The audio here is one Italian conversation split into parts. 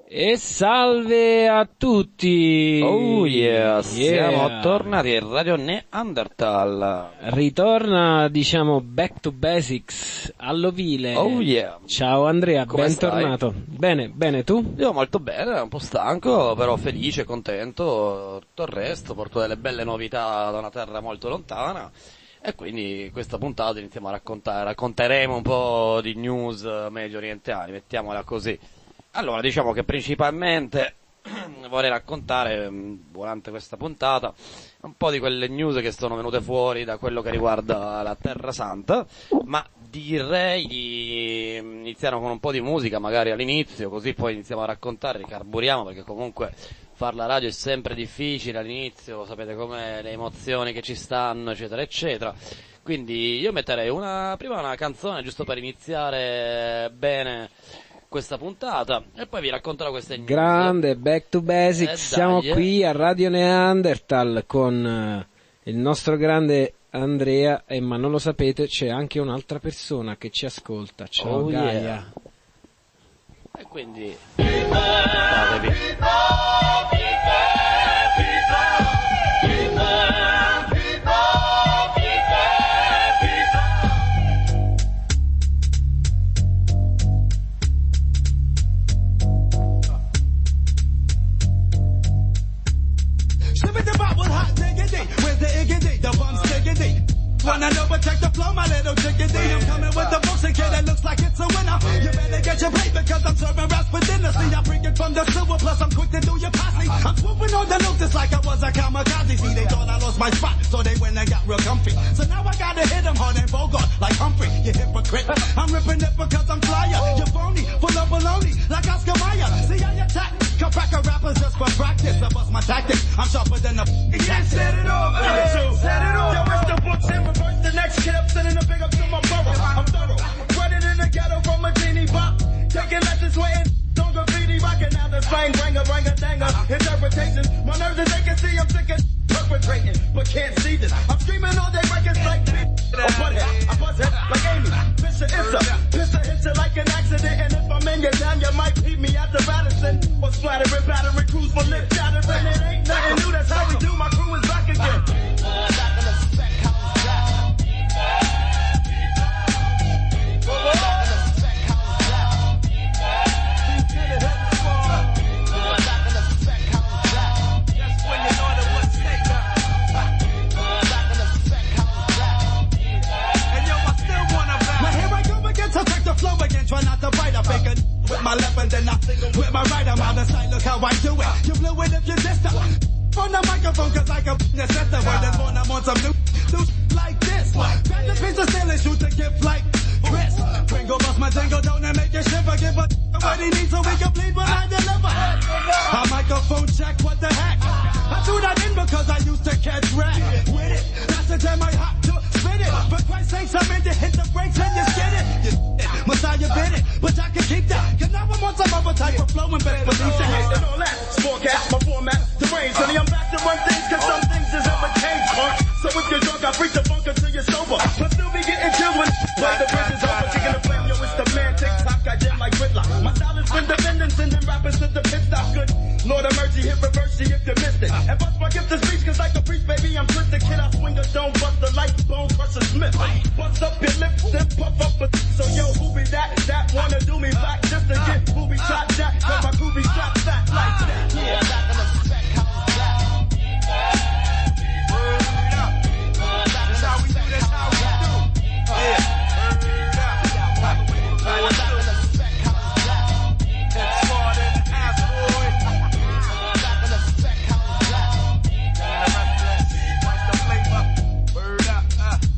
E salve a tutti! Oh yeah, siamo tornati in Radio Neanderthal. Ritorna, diciamo, back to basics, all'ovile. Oh yeah. Ciao Andrea, come bentornato. Stai? Bene, tu? Io molto bene, un po' stanco, però felice, contento, tutto il resto, porto delle belle novità da una terra molto lontana. E quindi questa puntata iniziamo a racconteremo un po' di news medio orientali, mettiamola così. Allora, diciamo che principalmente vorrei raccontare, durante questa puntata, un po' di quelle news che sono venute fuori da quello che riguarda la Terra Santa, ma direi di iniziare con un po' di musica, magari all'inizio, così poi iniziamo a raccontare, ricarburiamo, perché comunque far la radio è sempre difficile all'inizio, sapete com'è, le emozioni che ci stanno, eccetera, eccetera. Quindi io metterei prima una canzone, giusto per iniziare bene questa puntata, e poi vi racconterò queste news. Grande, back to basics, siamo qui a Radio Neanderthal con il nostro grande Andrea, ma non lo sapete, c'è anche un'altra persona che ci ascolta, ciao Gaia. Yeah. E quindi statevi. Wanna know, but check the flow, my little chickadee. I'm coming with the books, and kid, that looks like it's a winner. You better get your plate, because I'm serving raps for dinner. See, I bring it from the silver, plus I'm quick to do your posse. I'm swooping on the loop, just like I was a kamikaze. See, they thought I lost my spot, so they went and got real comfy. So now I gotta hit them hard and Bogart, like Humphrey, you hypocrite. I'm ripping it because I'm flyer. You're phony, full of baloney, like Oscar Mayer. See, I attack, come back a rappers just for practice. I bust my tactics, I'm sharper than a yeah, set it off, set it off. Yo, it's the books in reverse. The next kid I'm sending a big up to my borough. I'm thorough. Running in the ghetto from a teeny pop. Taking lessons sweating on graffiti. Rocking out the slang, rang-a-danger. Interpretation. My nerves as they can see, I'm sick of perpetrating. But can't see this. I'm screaming all day records like oh, butthead. I buzz head like Amy. Pisser hits you like an accident. And if I'm in your down, you might beat me at the Madison. Or splattering, battering, crews for lip chattering. It ain't nothing new, that's how we do. My crew is back again. Try not to bite a bacon with my left and then I with my right. I'm out of sight, look how I do it. You blew it if you dissed up on the microphone, cause I can set the word that's born. I'm on some new like this. Grab the piece of steel and shoot the gift like Chris. Pringle bust my jingle, don't and make you shiver. Give a what he needs so we can bleed when I deliver. A microphone check, what the heck? I threw that in because I used to catch rap with it. That's the time I hop to spit it. For Christ's sakes, I'm in to hit the brakes and you skid it. Messiah bid it, but I can keep that. Cause now I'm on some other type of flow and best believe that. And all that, forecast, my format, the range. Honey, I'm back to run things cause some things has ever changed, punk. So if you're drunk, I freak the funk until you're sober. But still be getting chills when the bridge is over. Kicking the flame, yo, it's the man, TikTok, I jam like gridlock. My style is independent, sending rappers to the pit stop. Good Lord of mercy, hit reverse if you missed it. And bust my gift to speech cause like a priest, baby, I'm twisted. Kid, I swing a dome, bust the light, bone, crush a Smith. Bust up your lips, then puff up a so yo, who be that wanna do me back just to get who be shot that, cause my crew be strapped fat like that. Yeah, back in the spec house back. Word up. That's how we do, that's how we do. Yeah. Word up. Back in the spec house back. It's hard in the ass, boy. Back in the spec house back. What's the flavor? Word up.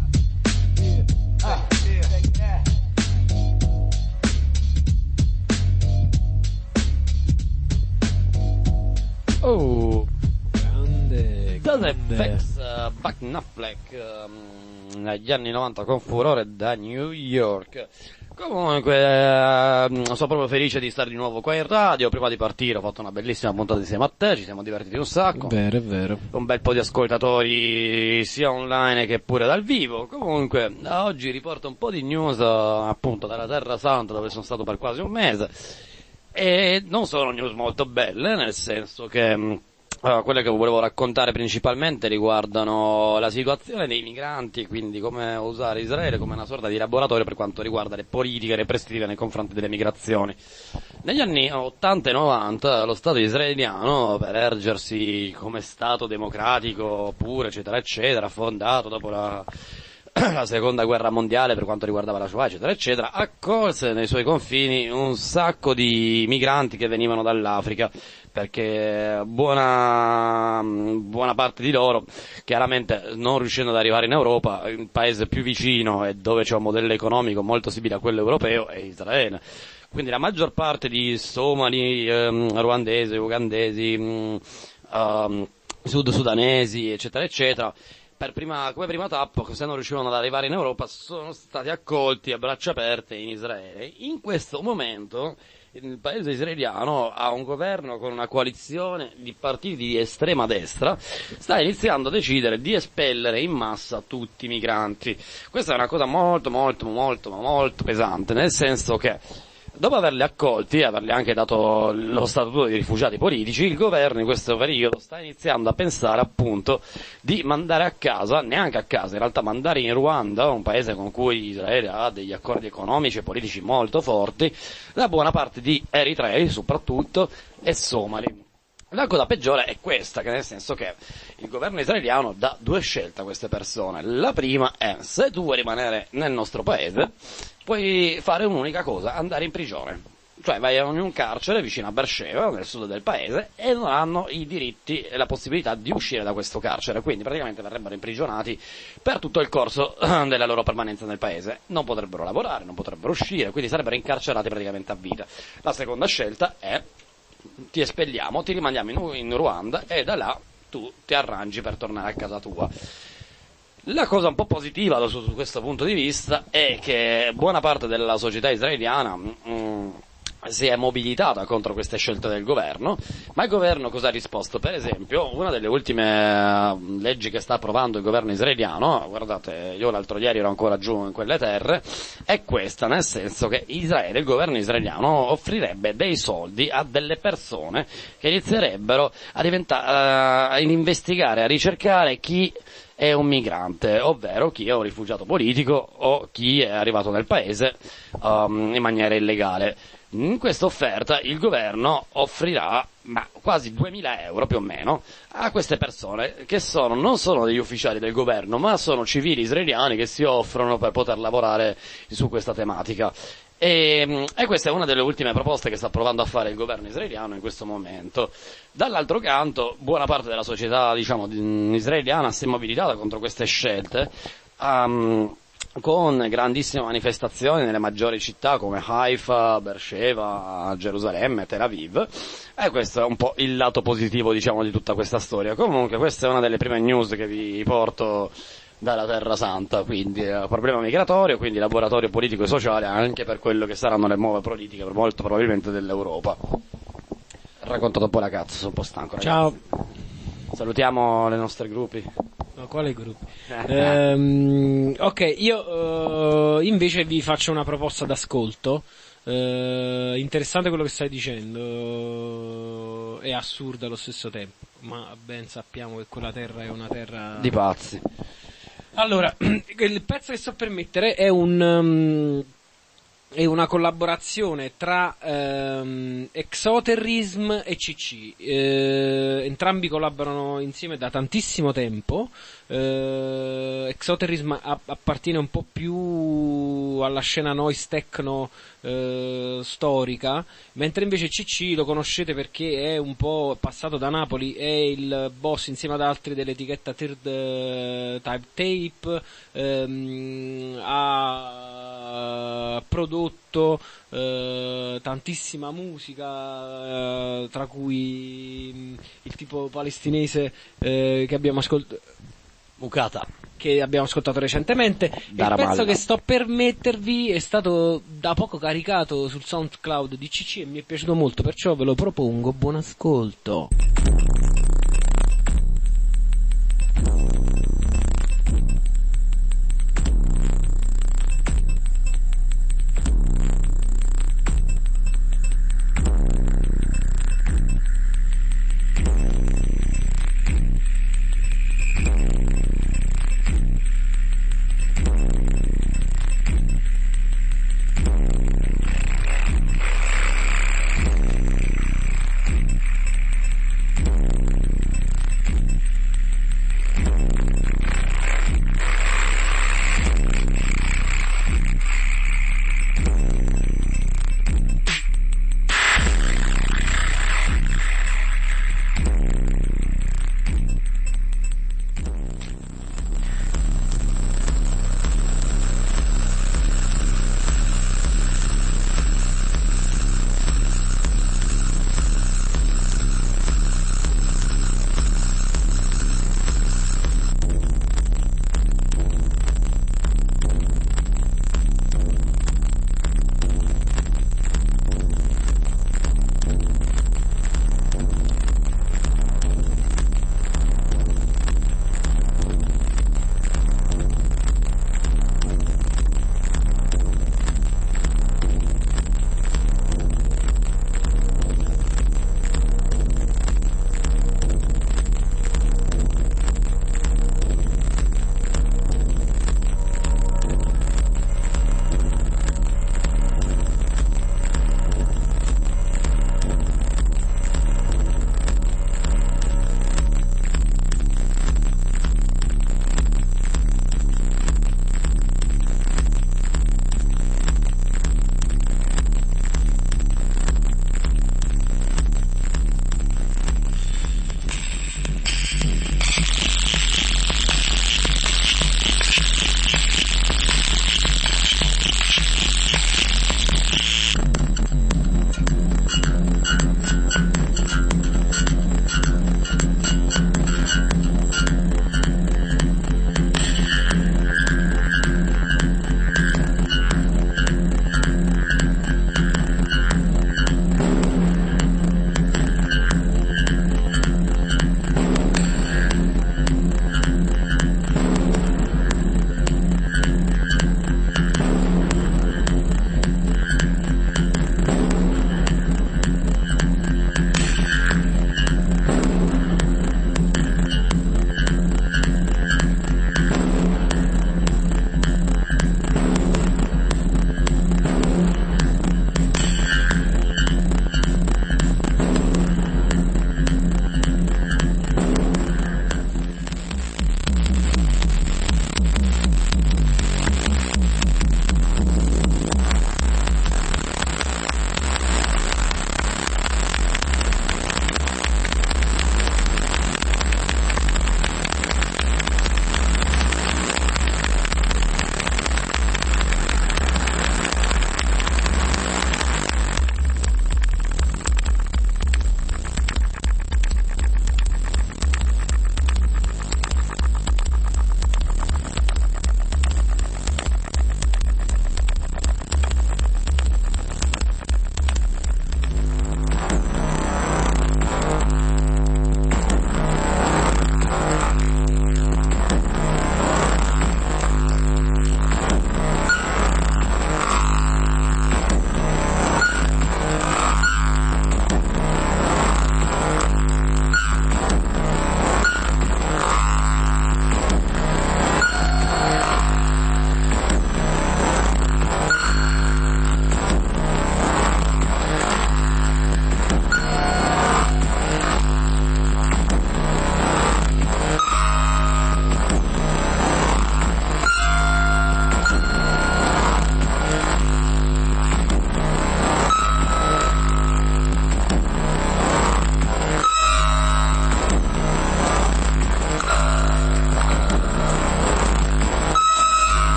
Oh, grande. FX, Buck Knopfler, negli anni 90 con furore da New York. Comunque, sono proprio felice di stare di nuovo qua in radio. Prima di partire ho fatto una bellissima puntata insieme a te, ci siamo divertiti un sacco. Vero, è vero. Un bel po' di ascoltatori sia online che pure dal vivo. Comunque, da oggi riporto un po' di news appunto dalla Terra Santa, dove sono stato per quasi un mese. E non sono news molto belle, nel senso che quelle che volevo raccontare principalmente riguardano la situazione dei migranti, quindi come usare Israele come una sorta di laboratorio per quanto riguarda le politiche repressive nei confronti delle migrazioni. Negli anni 80 e 90 lo Stato israeliano, per ergersi come Stato democratico pure, eccetera, eccetera, fondato dopo la seconda guerra mondiale per quanto riguardava la Shoah, eccetera, eccetera, accolse nei suoi confini un sacco di migranti che venivano dall'Africa, perché buona parte di loro, chiaramente non riuscendo ad arrivare in Europa, il paese più vicino e dove c'è un modello economico molto simile a quello europeo è Israele. Quindi la maggior parte di somali, ruandesi, ugandesi, sudanesi, eccetera, eccetera, come prima tappa, se non riuscivano ad arrivare in Europa, sono stati accolti a braccia aperte in Israele. In questo momento il paese israeliano ha un governo con una coalizione di partiti di estrema destra, sta iniziando a decidere di espellere in massa tutti i migranti. Questa è una cosa molto pesante, nel senso che dopo averli accolti, averli anche dato lo statuto di rifugiati politici, il governo in questo periodo sta iniziando a pensare appunto di mandare a casa, neanche a casa, in realtà mandare in Ruanda, un paese con cui Israele ha degli accordi economici e politici molto forti, la buona parte di eritrei soprattutto e somali. La cosa peggiore è questa, che nel senso che il governo israeliano dà due scelte a queste persone. La prima è: se tu vuoi rimanere nel nostro paese, puoi fare un'unica cosa, andare in prigione. Cioè vai in un carcere vicino a Beersheba, nel sud del paese, e non hanno i diritti e la possibilità di uscire da questo carcere, quindi praticamente verrebbero imprigionati per tutto il corso della loro permanenza nel paese. Non potrebbero lavorare, non potrebbero uscire, quindi sarebbero incarcerati praticamente a vita. La seconda scelta è: ti espelliamo, ti rimandiamo in Ruanda e da là tu ti arrangi per tornare a casa tua. La cosa un po' positiva su questo punto di vista è che buona parte della società israeliana si è mobilitata contro queste scelte del governo, ma il governo cosa ha risposto? Per esempio, una delle ultime leggi che sta approvando il governo israeliano, guardate, io l'altro ieri ero ancora giù in quelle terre, è questa, nel senso che Israele, il governo israeliano, offrirebbe dei soldi a delle persone che inizierebbero a investigare, a ricercare chi è un migrante, ovvero chi è un rifugiato politico o chi è arrivato nel paese in maniera illegale. In questa offerta il governo offrirà quasi 2.000 euro più o meno a queste persone che non sono degli ufficiali del governo, ma sono civili israeliani che si offrono per poter lavorare su questa tematica. E questa è una delle ultime proposte che sta provando a fare il governo israeliano in questo momento. Dall'altro canto, buona parte della società, israeliana si è mobilitata contro queste scelte, con grandissime manifestazioni nelle maggiori città come Haifa, Beersheba, Gerusalemme, Tel Aviv, e questo è un po' il lato positivo, di tutta questa storia. Comunque questa è una delle prime news che vi porto dalla Terra Santa, quindi problema migratorio, quindi laboratorio politico e sociale anche per quello che saranno le nuove politiche molto probabilmente dell'Europa. Racconto dopo la cazzo, sono un po' stanco, ragazzi. Ciao. Salutiamo le nostre gruppi. No, quale gruppi? Ok, io invece vi faccio una proposta d'ascolto. Interessante quello che stai dicendo, è assurda allo stesso tempo, ma ben sappiamo che quella terra è una terra di pazzi. Allora, il pezzo che sto per mettere è una collaborazione tra Exoterrorism e CC. Entrambi collaborano insieme da tantissimo tempo. Exoterrorism appartiene un po' più alla scena noise techno storica, mentre invece CC lo conoscete perché è un po' passato da Napoli, è il boss insieme ad altri dell'etichetta Third Type Tape, ha prodotto tantissima musica, tra cui il tipo palestinese che abbiamo ascoltato, Mukata, che abbiamo ascoltato recentemente. Il pezzo che sto per mettervi è stato da poco caricato sul SoundCloud di CC e mi è piaciuto molto, perciò ve lo propongo. Buon ascolto.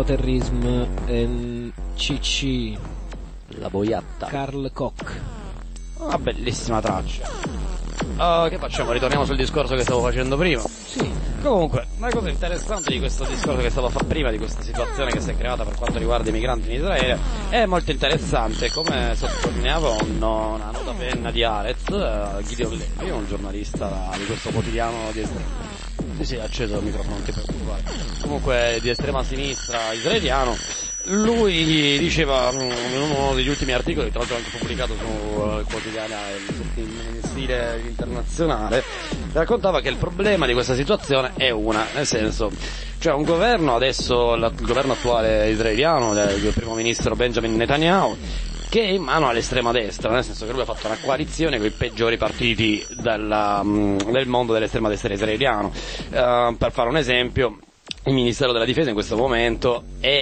Extraterrorism and CC, La boiatta. Carl Koch. Una bellissima traccia. Che facciamo? Ritorniamo sul discorso che stavo facendo prima? Sì. Comunque, una cosa interessante di questo discorso che stavo a fare prima, di questa situazione che si è creata per quanto riguarda i migranti in Israele, è molto interessante, come sottolineava una nota penna di Haaretz, Gideon Levy, un giornalista di questo quotidiano di estrema... Sì, acceso il microfono, non ti preoccupare. Comunque, di estrema sinistra israeliano. Lui diceva in uno degli ultimi articoli, tra l'altro anche pubblicato su quotidiana in stile internazionale, raccontava che il problema di questa situazione è nel senso, cioè un governo adesso, il governo attuale israeliano del primo ministro Benjamin Netanyahu, che è in mano all'estrema destra, nel senso che lui ha fatto una coalizione con i peggiori partiti del mondo dell'estrema destra israeliano. Per fare un esempio, il Ministero della Difesa in questo momento è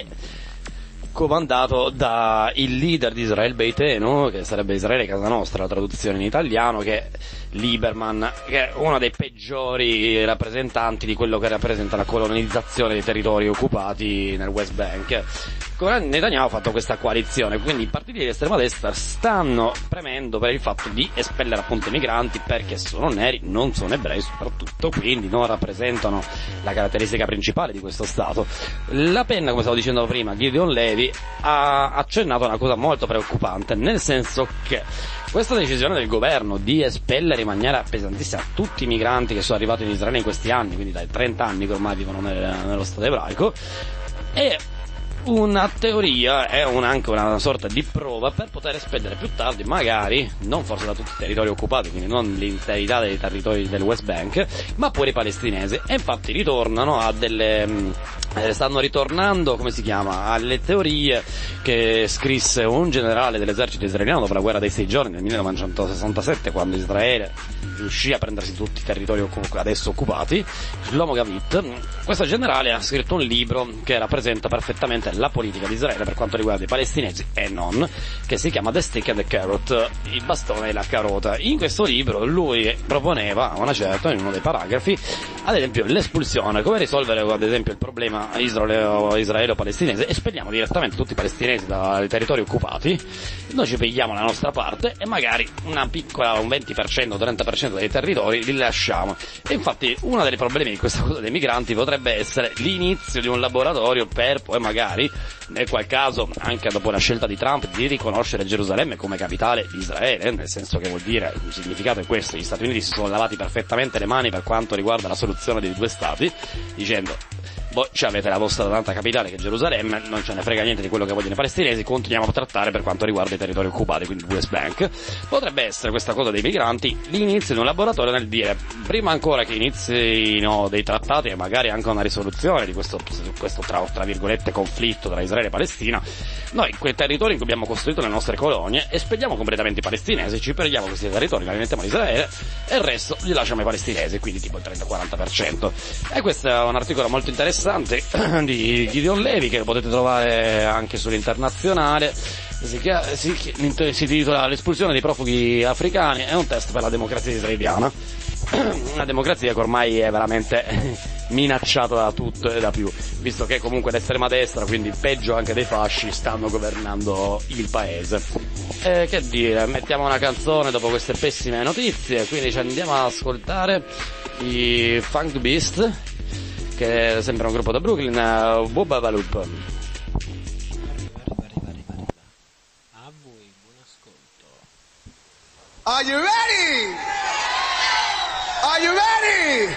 comandato da il leader di Israel Beitenu, che sarebbe Israele Casa Nostra, la traduzione in italiano, che è Lieberman, che è uno dei peggiori rappresentanti di quello che rappresenta la colonizzazione dei territori occupati nel West Bank. Netanyahu ha fatto questa coalizione, quindi i partiti di estrema destra stanno premendo per il fatto di espellere appunto i migranti, perché sono neri, non sono ebrei soprattutto, quindi non rappresentano la caratteristica principale di questo Stato. La penna, come stavo dicendo prima, Gideon Levy, ha accennato a una cosa molto preoccupante, nel senso che questa decisione del governo di espellere in maniera pesantissima tutti i migranti che sono arrivati in Israele in questi anni, quindi dai 30 anni che ormai vivono nello Stato ebraico, è una teoria, è anche una sorta di prova per poter espellere più tardi, magari, non forse da tutti i territori occupati, quindi non l'interità dei territori del West Bank, ma pure i palestinesi. E infatti ritornano a stanno ritornando, come si chiama, alle teorie che scrisse un generale dell'esercito israeliano dopo la guerra dei 6 giorni nel 1967, quando Israele riuscì a prendersi tutti i territori adesso occupati, l'Homo Gavit. Questo generale ha scritto un libro che rappresenta perfettamente la politica di Israele per quanto riguarda i palestinesi e non, che si chiama The Stick and the Carrot, il bastone e la carota. In questo libro lui proponeva una certa, in uno dei paragrafi, ad esempio l'espulsione, come risolvere ad esempio il problema israelo-palestinese. Espelliamo direttamente tutti i palestinesi dai territori occupati, noi ci pigliamo la nostra parte e magari una piccola, un 20%, 30% dei territori li lasciamo. E infatti uno dei problemi di questa cosa dei migranti potrebbe essere l'inizio di un laboratorio per poi magari, nel qual caso, anche dopo la scelta di Trump di riconoscere Gerusalemme come capitale di Israele, nel senso che vuol dire, il significato è questo: gli Stati Uniti si sono lavati perfettamente le mani per quanto riguarda la soluzione dei due stati, dicendo: voi avete la vostra tanta capitale che è Gerusalemme, non ce ne frega niente di quello che vogliono i palestinesi, continuiamo a trattare per quanto riguarda i territori occupati, quindi il West Bank. Potrebbe essere questa cosa dei migranti l'inizio di un laboratorio nel dire, prima ancora che inizino dei trattati e magari anche una risoluzione di questo tra virgolette conflitto tra Israele e Palestina, noi quei territori in cui abbiamo costruito le nostre colonie espelliamo completamente i palestinesi, ci prendiamo questi territori, li mettiamo in Israele e il resto li lasciamo ai palestinesi, quindi tipo il 30-40%. E questo è un articolo molto interessante di Gideon Levy che potete trovare anche sull'internazionale, si titola L'espulsione dei profughi africani è un test per la democrazia israeliana, una democrazia che ormai è veramente minacciata da tutto e da più, visto che comunque l'estrema destra, quindi peggio anche dei fasci, stanno governando il paese. Che dire, mettiamo una canzone dopo queste pessime notizie, quindi ci andiamo ad ascoltare i Funk Beast, che sembra un gruppo da Brooklyn, Bubba Balup. A voi, buon ascolto. Are you ready? Are you ready?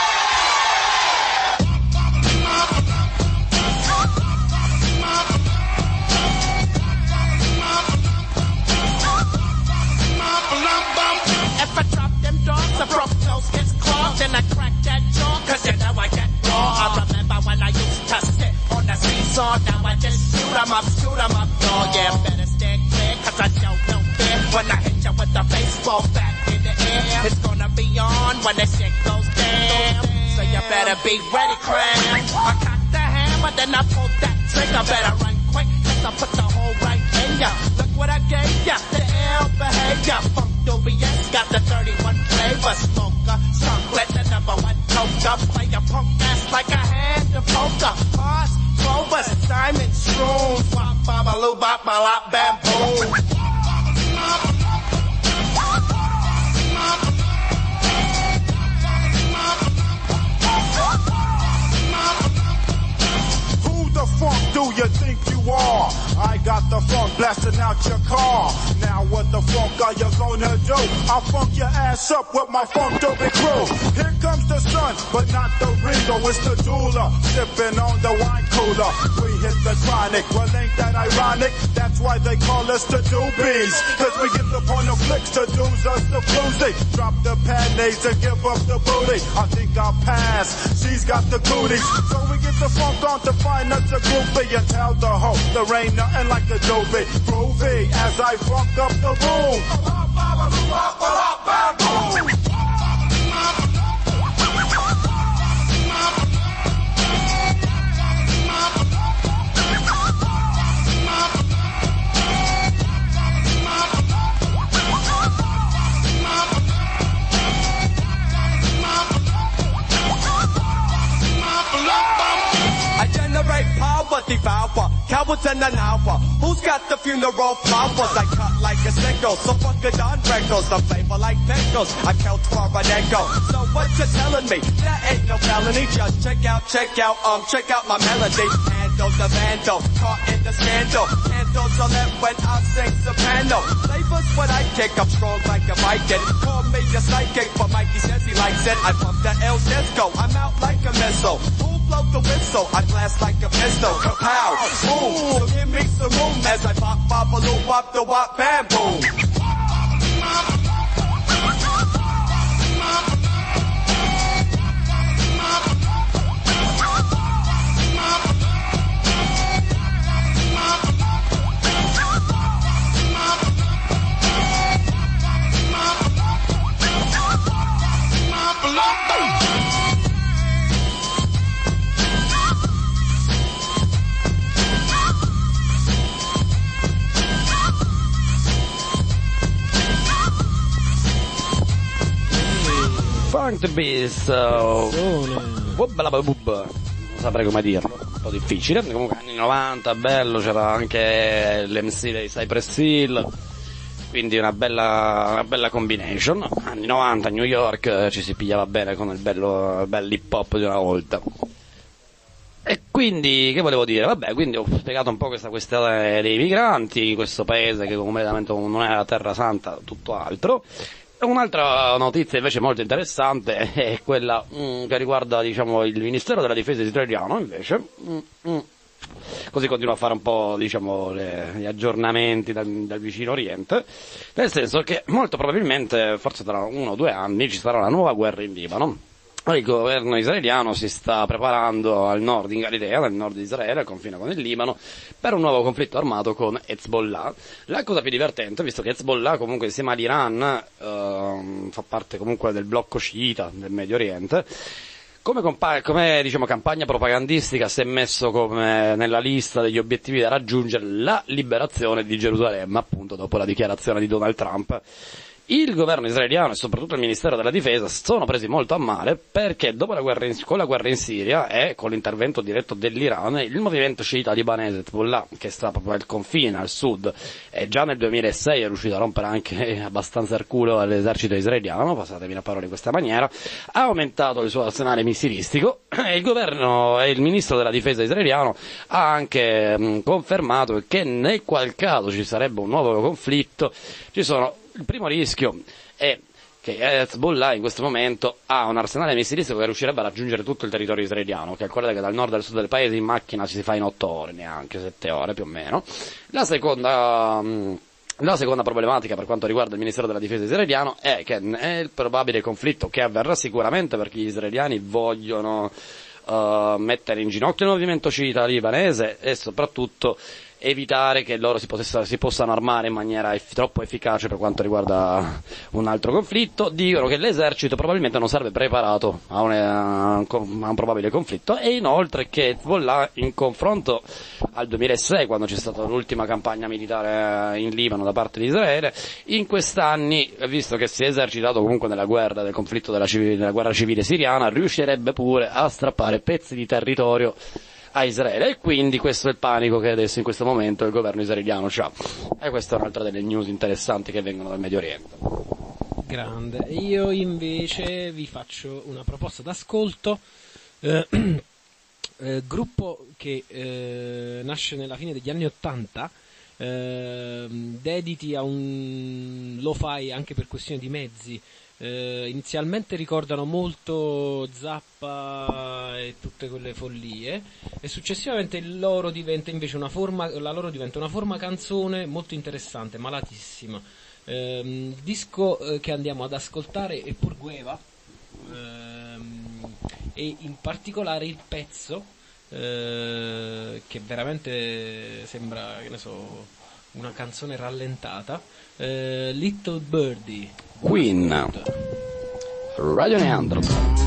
If I drop them dogs, the broke nose gets clogged, and I crack that jaw, cause you know I get raw. I remember when I used to sit on the seesaw, now I just shoot 'em up, dog. Yeah, better stand clear, cause I show no fear. When I hit you with the baseball bat in the air, it's gonna be on when the shit goes down. So you better be ready, cram. I cock the hammer, then I pull that trigger. Better run quick, cause I put the hole right in ya. Look what I gave ya, the ill behavior. Funk Dubious got the 31 flavor. Smoker, chocolate, the #1 toker. Play a punk ass like I had the poker. Pause, Clovers, diamond strewn. Wop, babaloo, bop, balop, bamboo. The funk do you think you are? I got the funk blasting out your car. Now what the funk are you gonna do? I'll funk your ass up with my funk dopey crew. Here comes the sun, but not the Ringo, it's the doula, sipping on the wine cooler. We hit the chronic, well ain't that ironic? That's why they call us the doobies, cause we get the porno flicks to do's us the bluesy. Drop the panties and give up the booty. I think I'll pass, she's got the cooties. So we get the funk on to find us a groovy and tell the hoe there ain't nothing like the doobie. Groovy as I funk up the room. Devour, cowards and an hour. Who's got the funeral flowers? I cut like a sickle, so fuck it on records. The flavor like pickles, I count for an echo. So what you telling me? That ain't no felony. Just check out my melody. Handle the vandal, caught in the scandal. Handles are lit when I sing soprano. Flavors when I kick, I'm strong like a Viking. Call me a psychic, but Mikey says he likes it. I pump that El Disco, I'm out like a missile. Blow the whistle, I blast like a pistol, kapow, boom, so give me some room as I pop, bop-a-loo, wop, the wop, bam, boom. Funk the Beast, non saprei come dirlo, un po' difficile. Comunque anni 90, bello, c'era anche l'MC dei Cypress Hill, quindi una bella combination. Anni 90 a New York ci si pigliava bene con il bello hip hop di una volta. E quindi, che volevo dire? Vabbè, quindi ho spiegato un po' questa questione dei migranti, questo paese che completamente non è la terra santa, tutto altro. Un'altra notizia invece molto interessante è quella che riguarda, diciamo, il Ministero della Difesa israeliano, invece. Così continua a fare un po', diciamo, gli aggiornamenti dal vicino Oriente, nel senso che molto probabilmente, forse tra 1 o 2 anni, ci sarà una nuova guerra in Libano. Il governo israeliano si sta preparando al nord, in Galilea, nel nord di Israele, al confine con il Libano, per un nuovo conflitto armato con Hezbollah. La cosa più divertente, visto che Hezbollah comunque insieme all'Iran fa parte comunque del blocco sciita del Medio Oriente, come diciamo campagna propagandistica si è messo come nella lista degli obiettivi da raggiungere la liberazione di Gerusalemme, appunto dopo la dichiarazione di Donald Trump. Il governo israeliano e soprattutto il Ministero della Difesa sono presi molto a male perché dopo con la guerra in Siria e con l'intervento diretto dell'Iran, il movimento sciita libanese Hezbollah, che sta proprio al confine, al sud, e già nel 2006 è riuscito a rompere anche abbastanza il culo all'esercito israeliano, passatemi la parola in questa maniera, ha aumentato il suo arsenale missilistico e il governo e il ministro della difesa israeliano ha anche confermato che nel qual caso ci sarebbe un nuovo conflitto, il primo rischio è che Hezbollah in questo momento ha un arsenale missilistico che riuscirebbe a raggiungere tutto il territorio israeliano. Calcolate che dal nord al sud del paese in macchina ci si fa in 8 ore, neanche 7 ore più o meno. La seconda problematica per quanto riguarda il Ministero della Difesa israeliano è che nel probabile conflitto che avverrà sicuramente perché gli israeliani vogliono mettere in ginocchio il movimento sciita libanese e soprattutto evitare che loro si possano armare in maniera troppo efficace per quanto riguarda un altro conflitto. Dicono che l'esercito probabilmente non sarebbe preparato a un probabile conflitto e inoltre che Hezbollah in confronto al 2006 quando c'è stata l'ultima campagna militare in Libano da parte di Israele, in quest'anni, visto che si è esercitato comunque nella guerra del conflitto della guerra civile siriana, riuscirebbe pure a strappare pezzi di territorio a Israele, e quindi questo è il panico che adesso in questo momento il governo israeliano ha. E questa è un'altra delle news interessanti che vengono dal Medio Oriente. Grande. Io invece vi faccio una proposta d'ascolto, gruppo che nasce nella fine degli anni '80, dediti a un lo-fi anche per questioni di mezzi. Inizialmente ricordano molto Zappa e tutte quelle follie, e successivamente la loro diventa una forma canzone molto interessante, malatissima. Il disco che andiamo ad ascoltare è Purgueva, e in particolare il pezzo che veramente sembra, che ne so, una canzone rallentata, Little Birdie, Queen, Radio Neandro.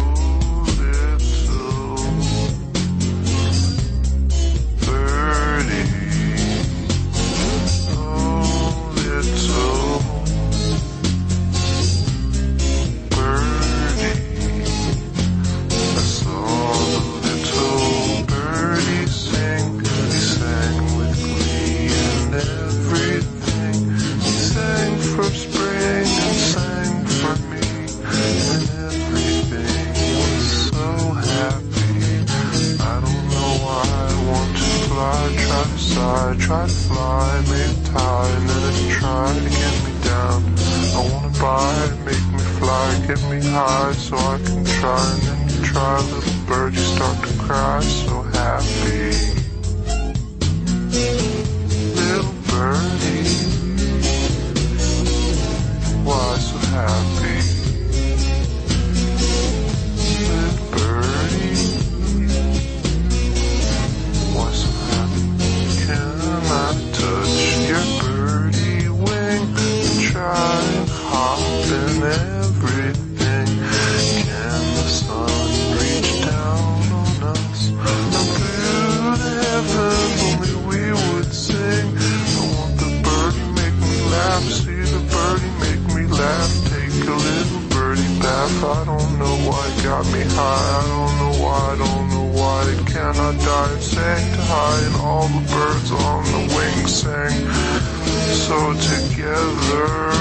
I try to fly, maybe tie, and then it try to get me down. I wanna buy, make me fly, get me high, so I can try, and then you try, little bird, you start to cry, so happy. Little birdie, why so happy? Little birdie, why so happy? Can I touch your birdie wing and try and hop in everything? Can the sun reach down on us up to the heavens? Only we would sing. I want the birdie make me laugh, see the birdie make me laugh. Take a little birdie bath. I don't know why it got me high. I don't know why, I don't know why. Can I die? It sang too high and all the birds on the wings sang so together.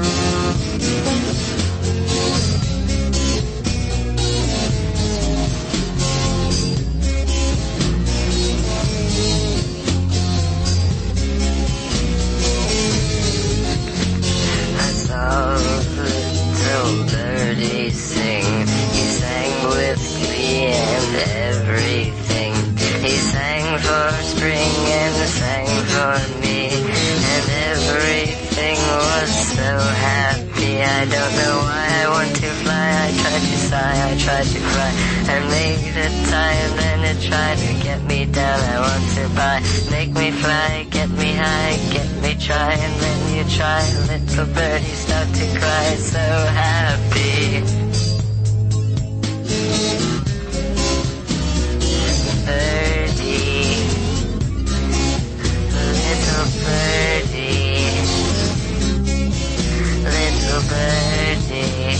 I saw little birdie sing. He sang with glee and everything. He sang for spring and sang for me, and everything was so happy. I don't know why I want to fly. I tried to sigh, I tried to cry. I made a tie and then it tried to get me down. I want to buy, make me fly, get me high, get me try, and then you try. Little birdie start to cry, so happy. Birdie, little birdie, little birdie.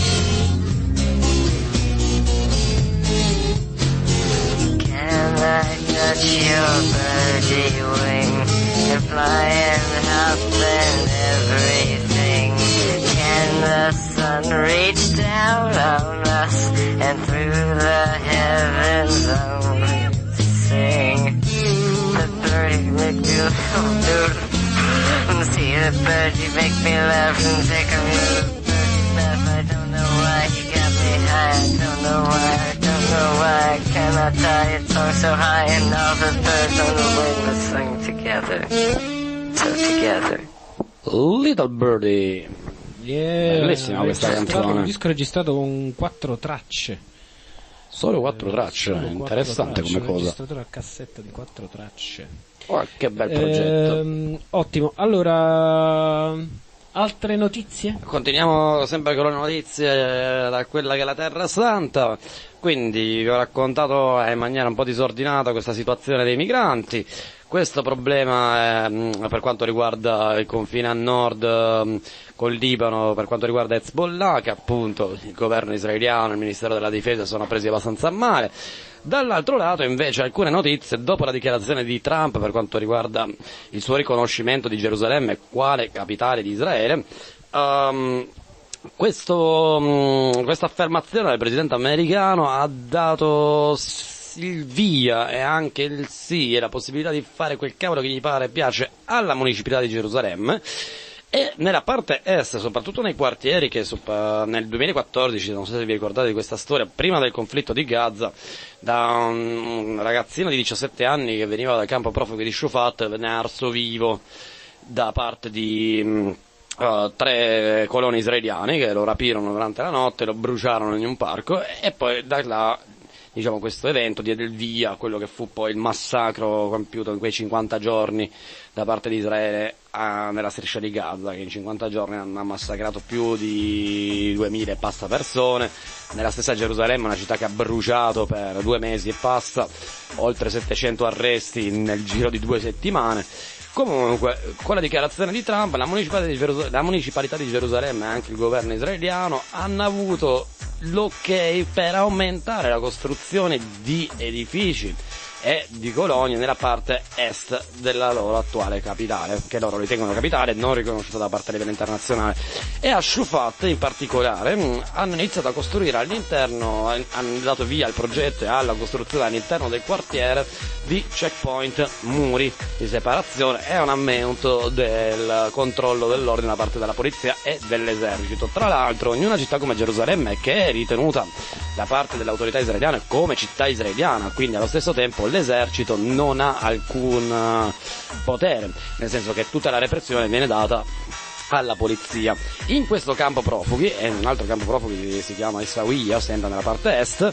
Can I touch your birdie wing and fly and hop and everything? Can the sun reach down on us and through the heavens only sing? The birdie make me laugh, and see the birdie make me laugh and take a little birdie bath. I don't know why he got me high, I don't know why, I don't know why. I cannot die, it's sung so high, and all the birds on the wing will sing together, so together. Little Birdie. Yeah, bellissima questa canzone. Un disco registrato con 4 tracce. Solo 4 tracce, interessante come cosa. Un registratore a cassetta di 4 tracce. Oh, che bel progetto. Ottimo. Allora, altre notizie? Continuiamo sempre con le notizie da quella che è la Terra Santa. Quindi vi ho raccontato in maniera un po' disordinata questa situazione dei migranti. Questo problema per quanto riguarda il confine a nord col Libano, per quanto riguarda Hezbollah, che appunto il governo israeliano e il Ministero della Difesa sono presi abbastanza a male. Dall'altro lato invece alcune notizie dopo la dichiarazione di Trump per quanto riguarda il suo riconoscimento di Gerusalemme quale capitale di Israele. Questa affermazione del presidente americano ha dato il via e anche il sì e la possibilità di fare quel cavolo che gli pare e piace alla municipalità di Gerusalemme. E nella parte est, soprattutto nei quartieri che nel 2014, non so se vi ricordate di questa storia, prima del conflitto di Gaza, da un ragazzino di 17 anni che veniva dal campo profughi di Shufat venne arso vivo da parte di 3 coloni israeliani che lo rapirono durante la notte, lo bruciarono in un parco e poi da là, diciamo, questo evento diede il via a quello che fu poi il massacro compiuto in quei 50 giorni da parte di Israele nella striscia di Gaza, che in 50 giorni hanno massacrato più di 2000 e passa persone, nella stessa Gerusalemme, una città che ha bruciato per 2 mesi e passa, oltre 700 arresti nel giro di 2 settimane. Comunque, con la dichiarazione di Trump, la municipalità di Gerusalemme e anche il governo israeliano hanno avuto l'ok per aumentare la costruzione di edifici e di colonie nella parte est della loro attuale capitale, che loro ritengono capitale non riconosciuta da parte a livello internazionale. E a Shufat in particolare hanno iniziato a costruire all'interno, hanno dato via al progetto e alla costruzione all'interno del quartiere di checkpoint, muri di separazione e un aumento del controllo dell'ordine da parte della polizia e dell'esercito. Tra l'altro in una città come Gerusalemme, che è ritenuta da parte delle autorità israeliane come città israeliana, quindi allo stesso tempo l'esercito non ha alcun potere, nel senso che tutta la repressione viene data alla polizia. In questo campo profughi, e in un altro campo profughi che si chiama Isawiya, sempre nella parte est,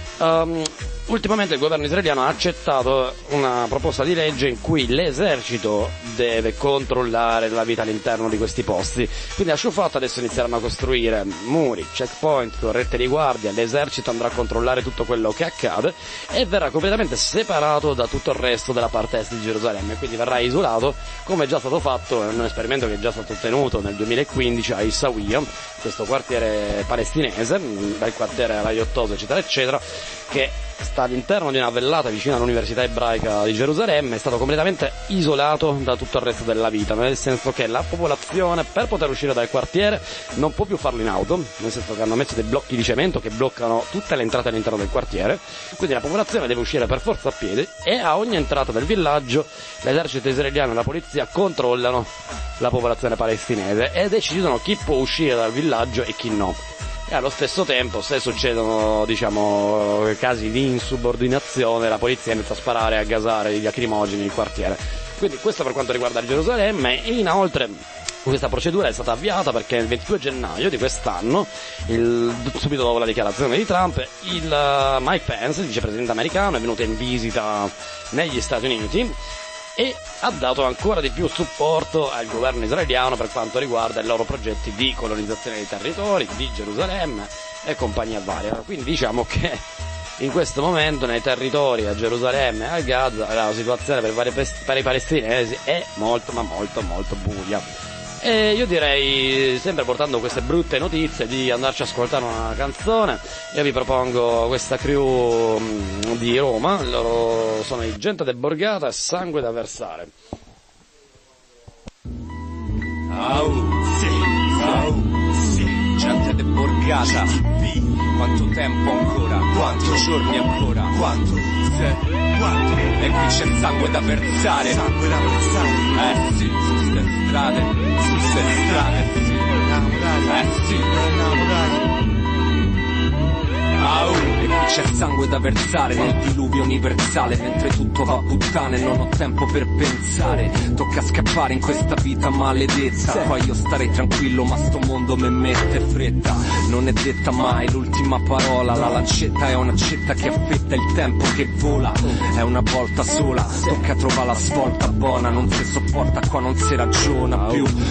ultimamente il governo israeliano ha accettato una proposta di legge in cui l'esercito deve controllare la vita all'interno di questi posti. Quindi a Shufat adesso inizieranno a costruire muri, checkpoint, torrette di guardia, l'esercito andrà a controllare tutto quello che accade e verrà completamente separato da tutto il resto della parte est di Gerusalemme, quindi verrà isolato, come è già stato fatto in un esperimento che è già stato tenuto nel 2015 a Isawiya, questo quartiere palestinese, dal quartiere raiottoso eccetera eccetera, che sta all'interno di una vallata vicino all'università ebraica di Gerusalemme, è stato completamente isolato da tutto il resto della vita, nel senso che la popolazione per poter uscire dal quartiere non può più farlo in auto, nel senso che hanno messo dei blocchi di cemento che bloccano tutte le entrate all'interno del quartiere, quindi la popolazione deve uscire per forza a piedi e a ogni entrata del villaggio l'esercito israeliano e la polizia controllano la popolazione palestinese e decidono chi può uscire dal villaggio e chi no. E allo stesso tempo, se succedono, diciamo, casi di insubordinazione, la polizia inizia a sparare e a gasare i lacrimogeni nel quartiere. Quindi questo per quanto riguarda Gerusalemme. E inoltre questa procedura è stata avviata perché il 22 gennaio di quest'anno, subito dopo la dichiarazione di Trump, il Mike Pence, il vicepresidente americano, è venuto in visita negli Stati Uniti e ha dato ancora di più supporto al governo israeliano per quanto riguarda i loro progetti di colonizzazione dei territori, di Gerusalemme e compagnia varia. Quindi diciamo che in questo momento nei territori a Gerusalemme e a Gaza la situazione per i palestinesi è molto ma molto molto buia. E io direi, sempre portando queste brutte notizie, di andarci a ascoltare una canzone. Io vi propongo questa crew di Roma, loro sono i Gente de Borgata e Sangue da Versare. Sì, gente de Borgata. Quanto tempo ancora? Quanto giorni ancora? Quanto? E qui c'è sangue da versare. Sangue da versare. Sì, su ste strade, sì. E qui c'è sangue da versare nel diluvio universale, mentre tutto va a puttane non ho tempo per pensare. Tocca scappare in questa vita maledetta, poi io starei tranquillo ma sto mondo me mette fretta. Non è detta mai l'ultima parola, la lancetta è un'accetta che affetta il tempo che vola. È una volta sola, tocca trovare la svolta buona, non si sopporta qua, non si ragiona più. Tutti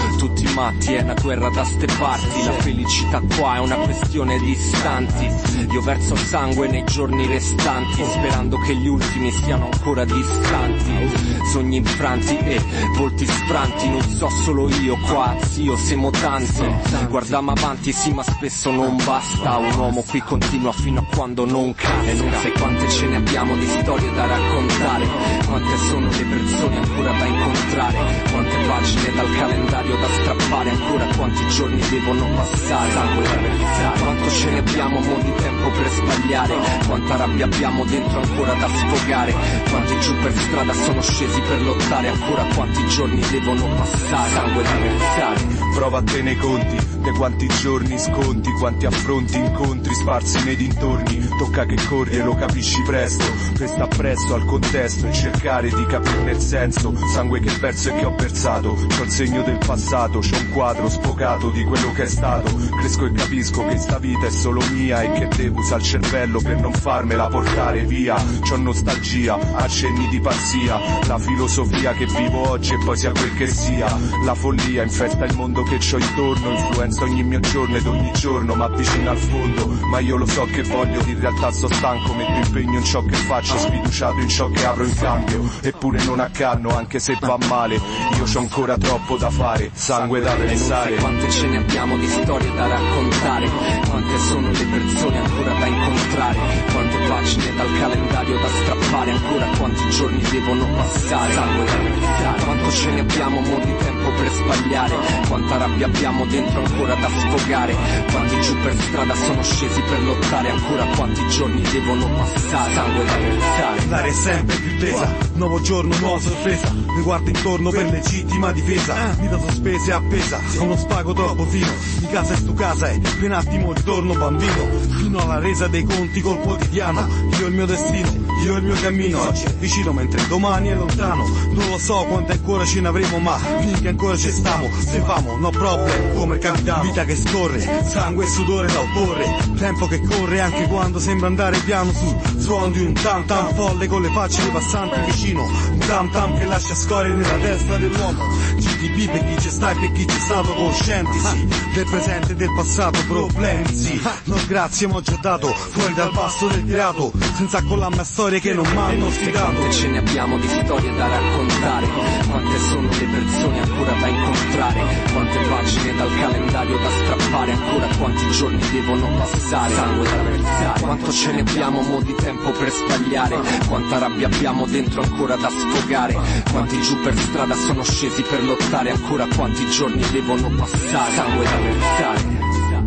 tutti matti, è una guerra da ste parti. La felicità qua è una questione di istanti. Io verso sangue nei giorni restanti, sperando che gli ultimi siano ancora distanti. Sogni infranti e volti sfranti, non so solo io qua, zio, siamo tanti. Guardiamo avanti sì, ma spesso non basta. Un uomo qui continua fino a quando non cade. Non sai quante ce ne abbiamo di storie da raccontare, quante sono le persone ancora da incontrare, quante pagine dal calendario da strappare, ancora quanti giorni devono passare. Sangue da versare, quanto ce ne abbiamo, mo' di tempo per sbagliare, quanta rabbia abbiamo dentro ancora da sfogare, quanti giù per strada sono scesi per lottare, ancora quanti giorni devono passare. Sangue da versare. Prova a te nei conti, di quanti giorni sconti, quanti affronti, incontri sparsi nei dintorni. Tocca che corri e lo capisci presto, per sta presso al contesto e cercare di capirne il senso. Sangue che verso e che ho versato, c'ho il segno del passato, c'ho un quadro sfocato di quello che è stato. Cresco e capisco che sta vita è solo mia e che devo usare il cervello per non farmela portare via. C'ho nostalgia, accenni di pazzia, la filosofia che vivo oggi e poi sia quel che sia. La follia infesta il mondo che c'ho intorno, influenza ogni mio giorno ed ogni giorno ma avvicina al fondo. Ma io lo so che voglio, in realtà sto stanco, metto impegno in ciò che faccio, sfiduciato in ciò che apro in cambio. Eppure non accanno, anche se va male, io c'ho ancora troppo da fare, sangue da versare. Quante ce ne abbiamo di storie da raccontare, quante sono le persone ancora da incontrare, quante pagine dal calendario da strappare, ancora quanti giorni devono passare. Sangue da versare. Quanto ce ne abbiamo, mo' di tempo per sbagliare, quanta rabbia abbiamo dentro ancora da sfogare, quanti giù per strada sono scesi per lottare, ancora quanti giorni devono passare. Sangue da versare. L'aria è sempre più tesa, nuovo giorno, nuova sorpresa, mi guardo intorno per legittima difesa, vita sospesa e appesa a uno spago troppo fino, di casa è stu casa e per un attimo ritorno bambino, fino alla resa dei conti col quotidiano. Io il mio destino, io il mio cammino, oggi è vicino mentre domani è lontano. Non lo so quanto ancora ce ne avremo, ma finché ancora ci stiamo, se famo, no problem, come il capitano. Vita che scorre, sangue e sudore da opporre, tempo che corre anche quando sembra andare piano, sul suono di un tam tam folle con le facce dei passanti vicino, un tam tam che lascia scorie nella testa dell'uomo. GDP per chi c'è sta e per chi c'è stato, coscienti sì, del presente e del passato, problemi sì, no grazie ma ho già dato, fuori dal pasto del creato, senza accollarmi a storie che non m'hanno sfidato. Quante ce ne abbiamo di storie da raccontare, quante sono le persone ancora da incontrare, quante pagine dal calendario da strappare, ancora quanti giorni devono passare. Sangue da versare. Quanto ce ne abbiamo, mo' di tempo per sbagliare, quanta rabbia abbiamo dentro ancora da sfogare, quanti giù per strada sono scesi per lottare, ancora quanti giorni devono passare. Sangue da versare.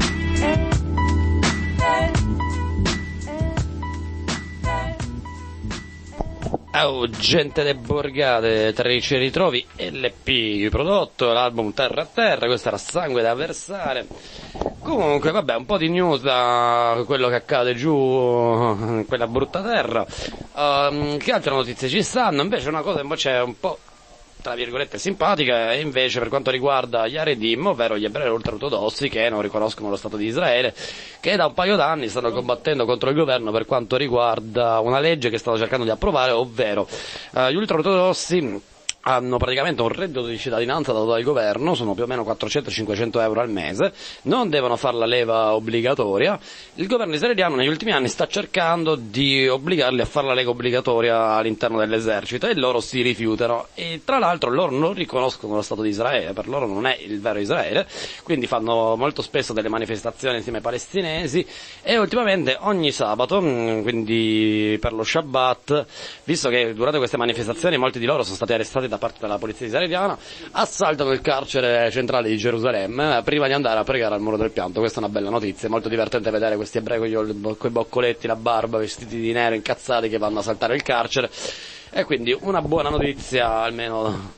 Oh, gente de Borgate, Trici Ritrovi, LP prodotto, l'album Terra a Terra, questo era Sangue da versare. Comunque, vabbè, un po' di news da quello che accade giù in quella brutta terra. Che altre notizie ci stanno? Invece una cosa invece un po', tra virgolette, simpatica, e invece per quanto riguarda gli Haredim, ovvero gli ebrei ultraortodossi che non riconoscono lo Stato di Israele, che da un paio d'anni stanno combattendo contro il governo per quanto riguarda una legge che stanno cercando di approvare, ovvero gli ultraortodossi hanno praticamente un reddito di cittadinanza dato dal governo, sono più o meno 400-500 euro al mese, non devono fare la leva obbligatoria. Il governo israeliano negli ultimi anni sta cercando di obbligarli a fare la lega obbligatoria all'interno dell'esercito e loro si rifiutano, e tra l'altro loro non riconoscono lo Stato di Israele, per loro non è il vero Israele, quindi fanno molto spesso delle manifestazioni insieme ai palestinesi, e ultimamente ogni sabato, quindi per lo Shabbat, visto che durante queste manifestazioni molti di loro sono stati arrestati da parte della polizia israeliana, assaltano il carcere centrale di Gerusalemme prima di andare a pregare al muro del pianto. Questa è una bella notizia, è molto divertente vedere questi ebrei con i boccoletti, la barba, vestiti di nero, incazzati, che vanno a saltare il carcere, e quindi una buona notizia almeno.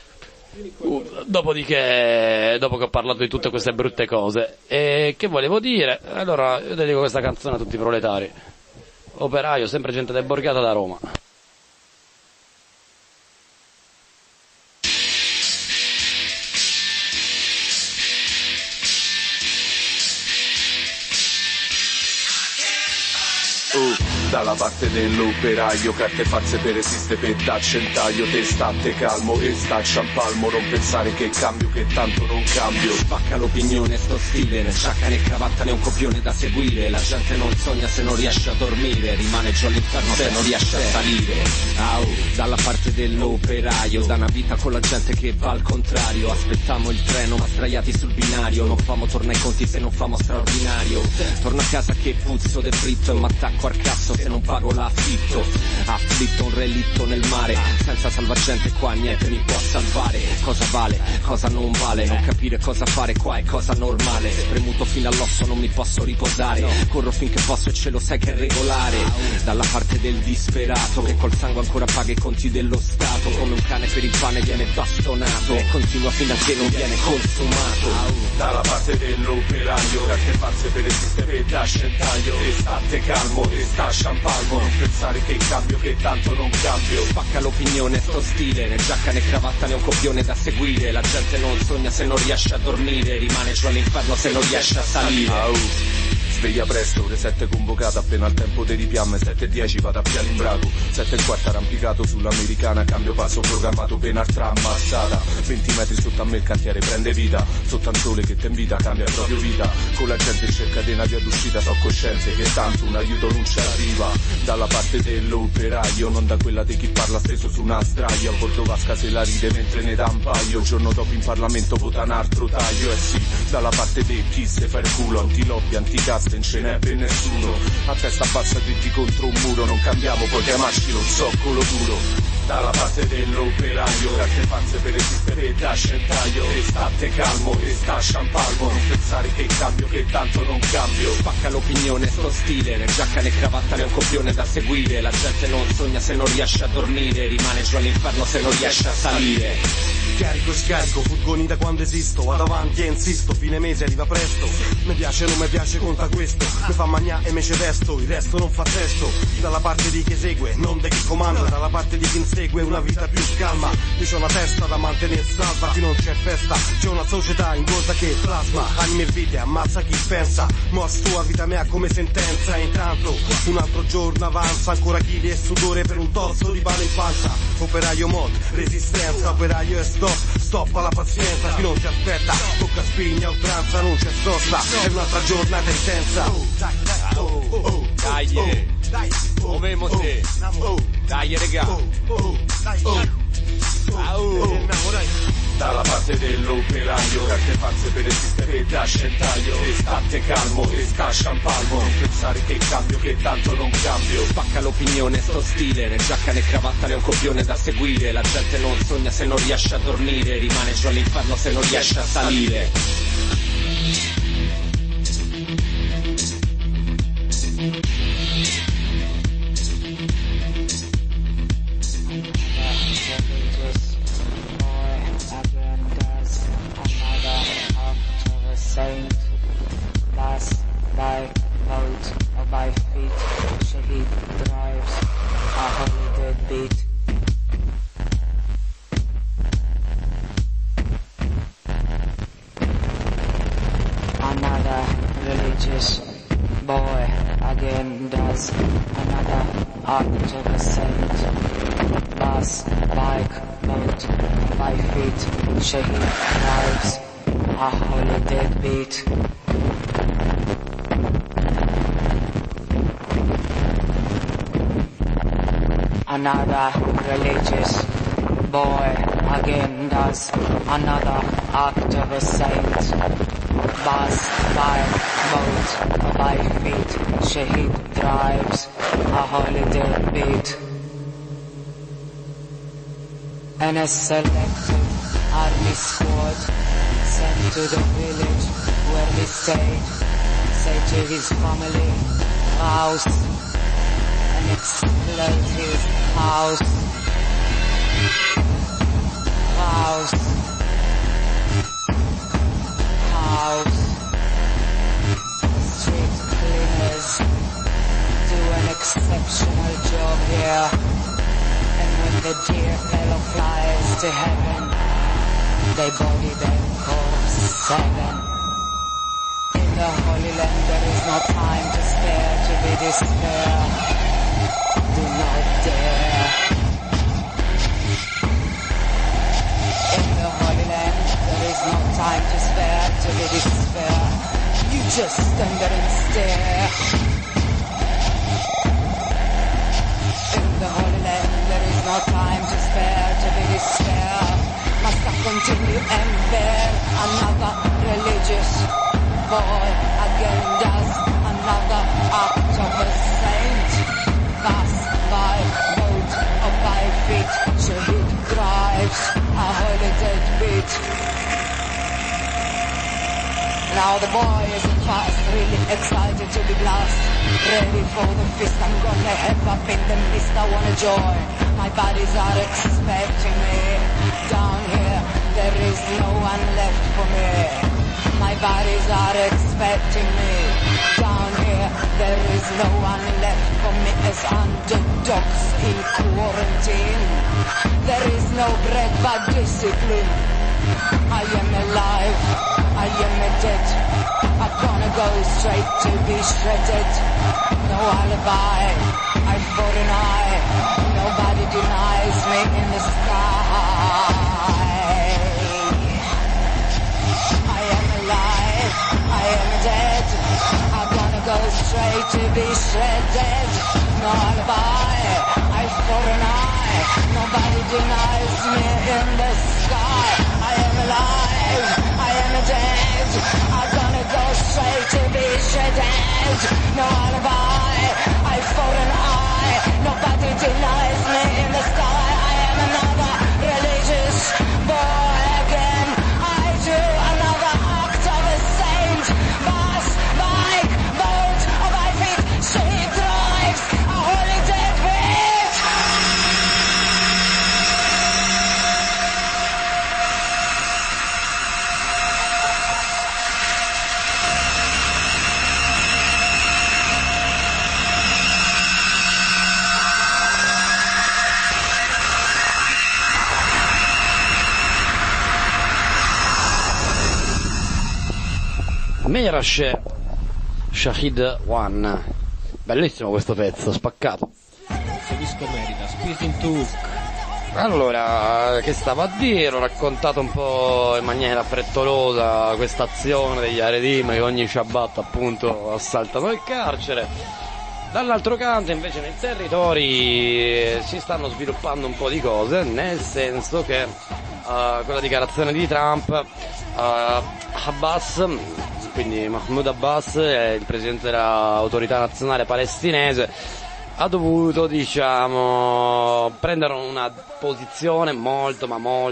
Dopodiché, dopo che ho parlato di tutte queste brutte cose, e che volevo dire, allora io dedico questa canzone a tutti i proletari. Operaio, sempre gente del Borgata da Roma. Ooh. dalla parte dell'operaio, carte false per esiste per d'accentaio, te state calmo e staccia un palmo, non pensare che cambio, che tanto non cambio. Spacca l'opinione sto stile, né giacca né cravatta né un copione da seguire, la gente non sogna se non riesce a dormire, rimane giù all'inferno se non riesce a salire. Au, dalla parte dell'operaio, da una vita con la gente che va al contrario, aspettiamo il treno ma sdraiati sul binario, non famo torna ai conti se non famo straordinario, torno a casa che puzzo de fritto e m'attacco al cazzo se non pago l'affitto, afflitto un relitto nel mare, senza salvagente qua niente mi può salvare, cosa vale, cosa non vale, non capire cosa fare qua è cosa normale, spremuto fino all'osso non mi posso riposare, corro finché posso e ce lo sai che è regolare, dalla parte del disperato che col sangue ancora paga i conti dello Stato, come un cane per il pane viene bastonato e continua fino a che non viene consumato. Dalla parte dell'operaio, carte false per esistere e da scentaglio, e state calmo e staccia un palmo, non pensare che cambio, che tanto non cambio. Spacca l'opinione sto stile, né giacca né cravatta né un copione da seguire, la gente non sogna se non riesce a dormire, rimane giù all'inferno se non riesce a salire. Sveglia presto, ore 7 convocata, appena al tempo dei ripiamme, 7:10 vado a Piano Imbraco, 7:15 arrampicato sull'americana, cambio passo programmato per un'altra ammazzata, 20 metri sotto a me il cantiere prende vita, sotto un sole che ti invita, cambia proprio vita, con la gente in cerca di una via d'uscita, so coscienze che tanto un aiuto non ci arriva, dalla parte dell'operaio, non da quella di chi parla steso su una straglia, un volto vasca se la ride mentre ne dà un paio, giorno dopo in Parlamento vota un altro taglio, sì, dalla parte di chi se fa il culo, anti-lobby, anti-casta, non ce n'è per nessuno, a testa bassa dritti contro un muro, non cambiamo, puoi chiamarci lo zoccolo duro, dalla parte dell'operaio, carte false per esistere e da scentaglio, e state calmo e staccia un palmo, non pensare che cambio, che tanto non cambio. Spacca l'opinione sto stile, né giacca né cravatta né un copione da seguire, la gente non sogna se non riesce a dormire, rimane giù all'inferno se non riesce a salire. Carico e scarico, furgoni da quando esisto, vado avanti e insisto, fine mese arriva presto, mi piace non mi piace conta questo, mi fa magna e me ce resto, il resto non fa testo, dalla parte di chi segue, non di chi comanda, dalla parte di chi insegue una vita più calma, io c'ho una testa da mantenere salva, qui non c'è festa, c'è una società in cosa che plasma, anime e vite, ammazza chi pensa, mo a sua vita mea come sentenza, e intanto un altro giorno avanza, ancora chili e sudore per un tozzo di pane in pancia, operaio mod, resistenza, operaio e stop alla pazienza, chi non ti aspetta, tocca spigna, oltranza, non c'è sosta, è un'altra giornata intensa. Dai, muovemose, dai regà. Dalla parte dell'operaio, carte false per esistere e da scentaglio, e state calmo e staccia un palmo, non pensare che cambio, che tanto non cambio. Spacca l'opinione sto stile, né giacca né cravatta né un copione da seguire, la gente non sogna se non riesce a dormire, rimane giù all'inferno se non riesce a salire. By vote or by feet, Shaheed drives a holy deadbeat. Another religious boy again does another act of a saint. Bus, bike, boat, by feet, Shaheed drives a holy deadbeat. Another religious boy again does another act of a saint. Bus, bike, boat, or by feet, Shaheed drives a holy deadbeat. And a selected army squad sent to the village where he stayed, say to his family, house, and explode his house. House. House. Street cleaners do an exceptional job here. And when the dear fellow flies to heaven, they body them corpse 7. In the Holy Land there is no time to spare, to be despair. do not dare. In the Holy Land, there is no time to spare, to be despair. You just stand there and stare. In the Holy Land, there is no time to spare, to be despair. Must I continue and bear another religious boy again does another act of a saint? Pass by boat or by feet, Shaheed drives a holy deadbeat. Now the boy isn't fast, really excited to be blessed. Ready for the feast, I'm gonna head up in the mist, I wanna join. My buddies are expecting me. Down here, there is no one left for me. My buddies are expecting me. Down here, there is no one left for me as underdogs in quarantine. There is no bread but discipline. I am alive, I am a dead. I'm gonna go straight to be shredded. No alibi, eye for an eye. Nobody denies me in the sky. I am alive, I am dead. I'm gonna go straight to be shredded. No alibi, eye for an eye. Nobody denies me in the sky. I am alive, I am dead. I'm gonna go straight to be shredded. No alibi, eye for an eye. Nobody denies me in the sky. I am another religious boy again. I do another act of a saint. Bus, bike, boat, or by feet. She drives a holy deadbeat. Meirash Shaheed One, bellissimo questo pezzo, spaccato. Questo disco merita, Spitting to Hook. Allora, che stavo a dire, ho raccontato un po' in maniera frettolosa questa azione degli Haredim che ogni Shabbat appunto assaltano il carcere. Dall'altro canto invece nei territori si stanno sviluppando un po' di cose, nel senso che con la dichiarazione di Trump Abbas, quindi Mahmoud Abbas, il presidente dell'autorità nazionale palestinese, ha dovuto, diciamo, prendere una posizione molto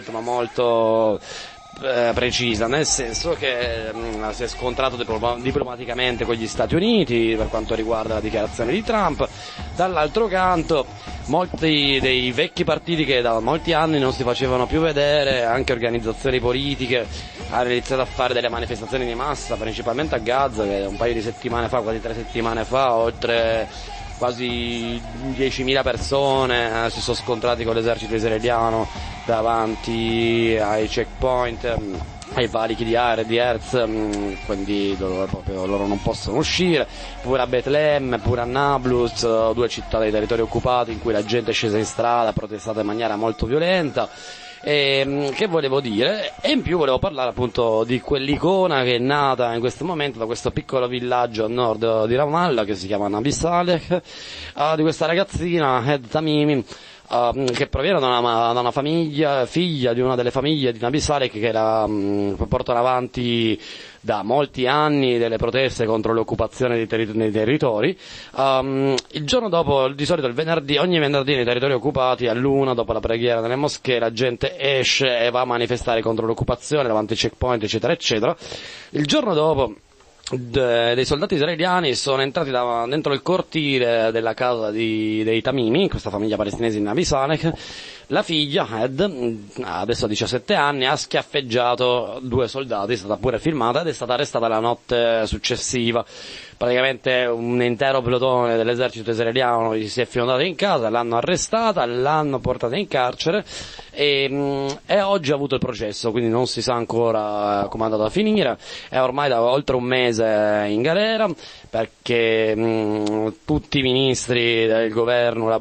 precisa, nel senso che si è scontrato diplomaticamente con gli Stati Uniti per quanto riguarda la dichiarazione di Trump. Dall'altro canto molti dei vecchi partiti che da molti anni non si facevano più vedere, anche organizzazioni politiche, hanno iniziato a fare delle manifestazioni di massa, principalmente a Gaza, che un paio di settimane fa, quasi 3 settimane fa, oltre quasi 10.000 persone si sono scontrati con l'esercito israeliano davanti ai checkpoint, ai valichi di Herz, quindi loro non possono uscire, pure a Betlemme, pure a Nablus, 2 città dei territori occupati in cui la gente è scesa in strada, ha protestato in maniera molto violenta. Che volevo dire? E in più volevo parlare appunto di quell'icona che è nata in questo momento da questo piccolo villaggio a nord di Ramallah che si chiama Nabi Saleh, di questa ragazzina Hed Tamimi, che proviene da una famiglia, figlia di una delle famiglie di Nabi Saleh, che portano avanti da molti anni delle proteste contro l'occupazione dei territori. Il giorno dopo, di solito il venerdì, ogni venerdì nei territori occupati all'1, dopo la preghiera nelle moschee, la gente esce e va a manifestare contro l'occupazione davanti ai checkpoint, eccetera eccetera. Il giorno dopo dei soldati israeliani sono entrati dentro il cortile della casa dei Tamimi, questa famiglia palestinese in Nabi Saleh, La figlia, Ed, adesso ha 17 anni, ha schiaffeggiato 2 soldati, è stata pure filmata ed è stata arrestata la notte successiva. Praticamente un intero pelotone dell'esercito israeliano gli si è fionato in casa, l'hanno arrestata, l'hanno portata in carcere e oggi ha avuto il processo, quindi non si sa ancora come è andato a finire. È ormai da oltre un mese in galera perché tutti i ministri del governo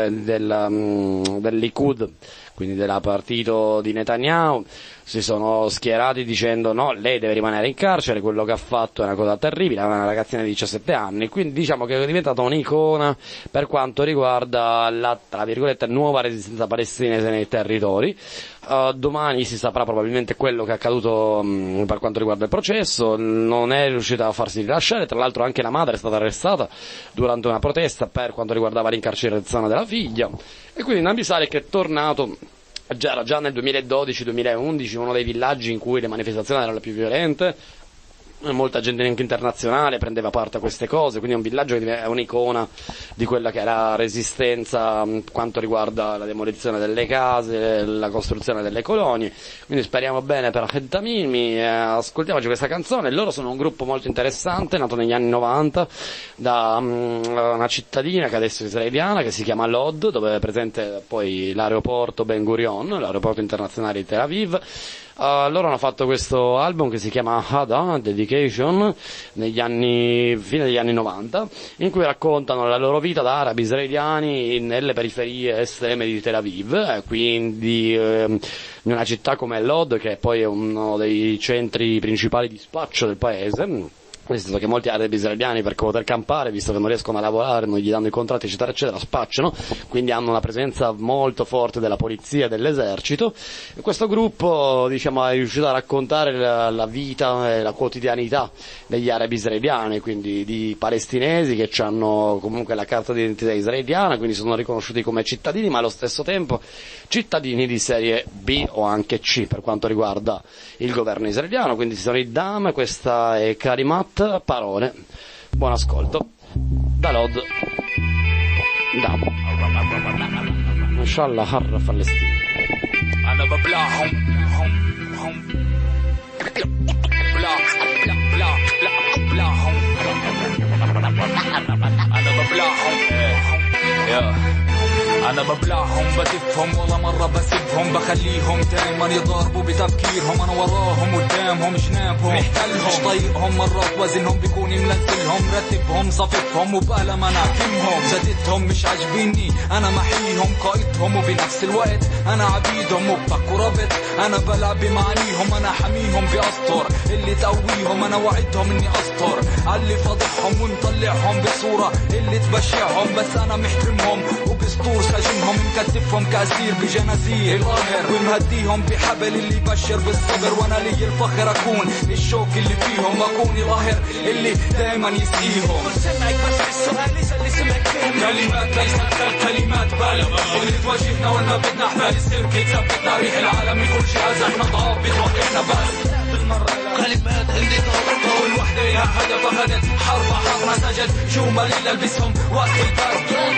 del Likud, quindi del partito di Netanyahu, si sono schierati dicendo no, lei deve rimanere in carcere, quello che ha fatto è una cosa terribile, è una ragazzina di 17 anni, quindi diciamo che è diventata un'icona per quanto riguarda la, tra virgolette, nuova resistenza palestinese nei territori. Domani si saprà probabilmente quello che è accaduto per quanto riguarda il processo. Non è riuscita a farsi rilasciare, tra l'altro anche la madre è stata arrestata durante una protesta per quanto riguardava l'incarcerazione della figlia, e quindi Nabi che è tornato. Era già nel 2012-2011 uno dei villaggi in cui le manifestazioni erano le più violente, molta gente anche internazionale prendeva parte a queste cose, quindi è un villaggio che è un'icona di quella che era resistenza quanto riguarda la demolizione delle case, la costruzione delle colonie. Quindi speriamo bene per Hed Tamimi. Ascoltiamoci questa canzone. Loro sono un gruppo molto interessante, nato negli anni 90 da una cittadina che adesso è israeliana, che si chiama Lod, dove è presente poi l'aeroporto Ben Gurion, l'aeroporto internazionale di Tel Aviv. Loro hanno fatto questo album che si chiama Hada, Dedication, fine degli anni 90, in cui raccontano la loro vita da arabi israeliani nelle periferie estreme di Tel Aviv, quindi in una città come Lod, che poi è uno dei centri principali di spaccio del paese. Nel senso che molti arabi israeliani, per poter campare, visto che non riescono a lavorare, non gli danno i contratti eccetera eccetera, spacciano, quindi hanno una presenza molto forte della polizia e dell'esercito. E questo gruppo, diciamo, è riuscito a raccontare la vita e la quotidianità degli arabi israeliani, quindi di palestinesi che hanno comunque la carta d'identità israeliana, quindi sono riconosciuti come cittadini, ma allo stesso tempo cittadini di serie B o anche C per quanto riguarda il governo israeliano. Quindi ci sono i Dam, questa è Karimat, Parole. Buon ascolto da Lod. Dam Inshallah Harra Palestina. أنا ببلعهم أنا ببلعهم بدفهم ولا مرة بسبهم بخليهم دايما يضربوا بتفكيرهم أنا وراهم قدامهم جنابهم محتلهم مش طايقهم مرات وزنهم بيكون ملزلهم رتبهم صففهم وبقلم أنا حكمهم زادتهم مش عاجبيني أنا محيهم قائدهم وبنفس الوقت أنا عبيدهم وبك وربط أنا بلعب بمعانيهم أنا حميهم بأسطر اللي تقويهم أنا وعدهم إني أسطر عاللي فاضحهم ونطلعهم بصورة اللي تبشعهم بس أنا محترمهم وبسطور ساجنهم مكتفهم كأسير بجنازير ظاهر ومهديهم بحبل اللي يبشر بالصبر وانا لي الفخر اكون الشوك اللي فيهم اكون ظاهر اللي دايما يسقيهم سمعك بس السؤال اللي سمعك فيهم كلمات ليست كلمات بالغ اللي تواجهنا وانا بدنا احبال السيرك يثبتنا ريح العالم يكون شي ازحنا ضابط واحنا بس بالمرة كلمات اللي ضربتها والوحدة لها هدف اخذت حرب حرنا سجد شو مالي لبسهم وقت البرد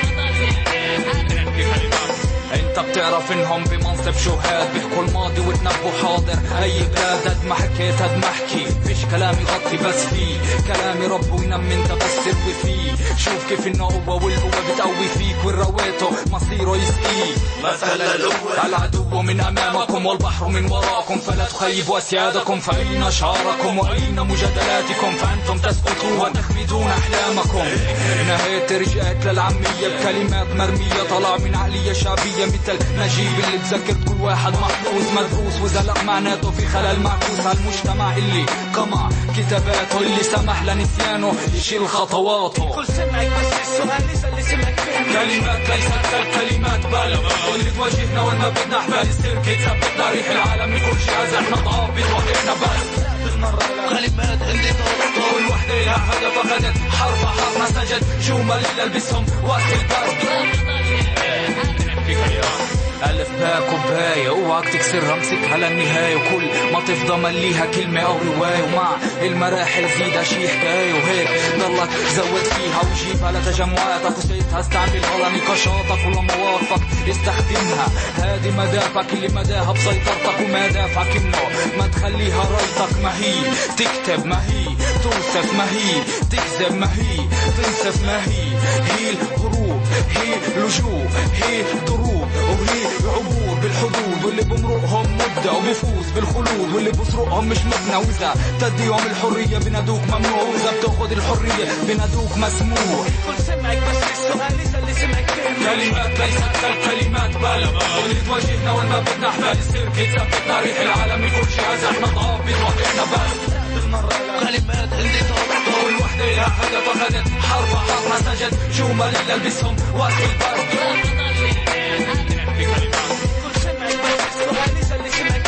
انت بتعرف انهم بمنصب شهاد بيحكوا الماضي وتنبوا حاضر اي بلاد قد ما حكيت قد ما احكي فيش كلام يغطي بس فيه كلامي رب وينم انت بس تروي فيه شوف كيف النقوة والقوة بتقوي فيك والرويته مصيره يسقيه مثل القوة العدو من امامكم والبحر من وراكم فلا تخيبوا اسيادكم فاين اشعاركم واين مجادلاتكم فانتم تسقطون وتخمدون احلامكم نهيت رجعت للعامية بكلمات مرمية طلع من عقلية شعبية مثل نجيب اللي تذكر كل واحد محفوظ مدروس وزلق معناته في خلل معكوس هالمجتمع اللي قمع كتاباته اللي سمح لنسيانه يشيل خطواته كل سمعك بس السؤال اللي سمعك فيه كلمات ليست كلمات بالغة اللي تواجهنا وانا بدنا احبال السيرك يثبتنا ريح العالم يكون شي ازحنا ضابط واحنا بس كلمات اللي ضربتها والوحدة لها هدف اخذت حرب حرنا سجد شو مالي لبسهم وقت البرد في خيار ألف باء كوباية اوعك تكسرها امسكها للنهاية وكل ما تفضى مليها كلمة أو رواية ومع المراحل زيدها شي حكاية وهيك ضلك زود فيها وجيبها لتجمعاتك وسيتها استعملها لنقاشاتك ولمواقفك استخدمها. هذه مدافعك اللي مداها بسيطرتك وما دافعك انه ما تخليها رايتك. ما هي تكتب ما هي توصف ما هي تكذب ما هي تنسف ما هي الهروب هي لجوء هي ضروب وهي عبور بالحدود واللي بمرقهم مبدع وبيفوز بالخلود واللي بسرقهم مش مبنى. وإذا تديهم الحرية بنادوك ممنوع وإذا بتاخد الحرية بنادوك مسموع. كل سمعك بس السؤال إذا اللي سمعك كلمات ليست كالكلمات بل واللي تواجهنا وين ما بدنا احبال السيركت ثبت تاريخ العالم كل شيء هذا احنا ضعاف بتواجهنا بس كلمات اللي طول الوحدة لها هدف أخذت حرب حرب سجد شو ما للبسهم واسي البرد. كل سمعك بس السؤال إذا اللي سمعك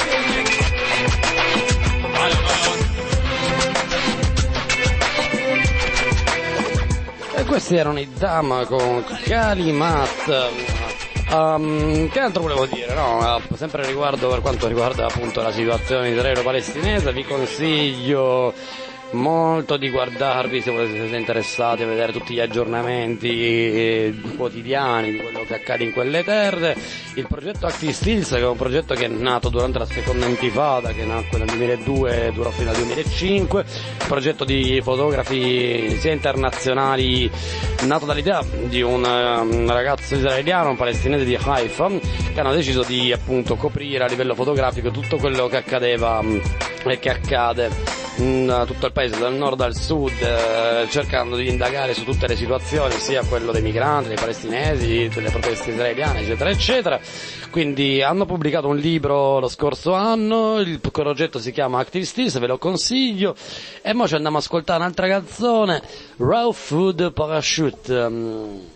E questi erano i Dama con Kalimat. Che altro volevo dire? No, sempre riguardo per quanto riguarda appunto la situazione israelo-palestinese, vi consiglio molto di guardarvi, se siete interessati a vedere tutti gli aggiornamenti quotidiani di quello che accade in quelle terre. Il progetto Active Stills, che è un progetto che è nato durante la seconda intifada, che nacque nel 2002 e durò fino al 2005, progetto di fotografi sia internazionali, nato dall'idea di un ragazzo israeliano, un palestinese di Haifa, che hanno deciso di appunto coprire a livello fotografico tutto quello che accadeva e che accade in tutto il paese, dal nord al sud, cercando di indagare su tutte le situazioni, sia quello dei migranti, dei palestinesi, delle proteste israeliane, eccetera eccetera. Quindi hanno pubblicato un libro lo scorso anno, il progetto si chiama Active Stills, ve lo consiglio. E mo ci andiamo a ascoltare un'altra canzone, Raw Food Parachute.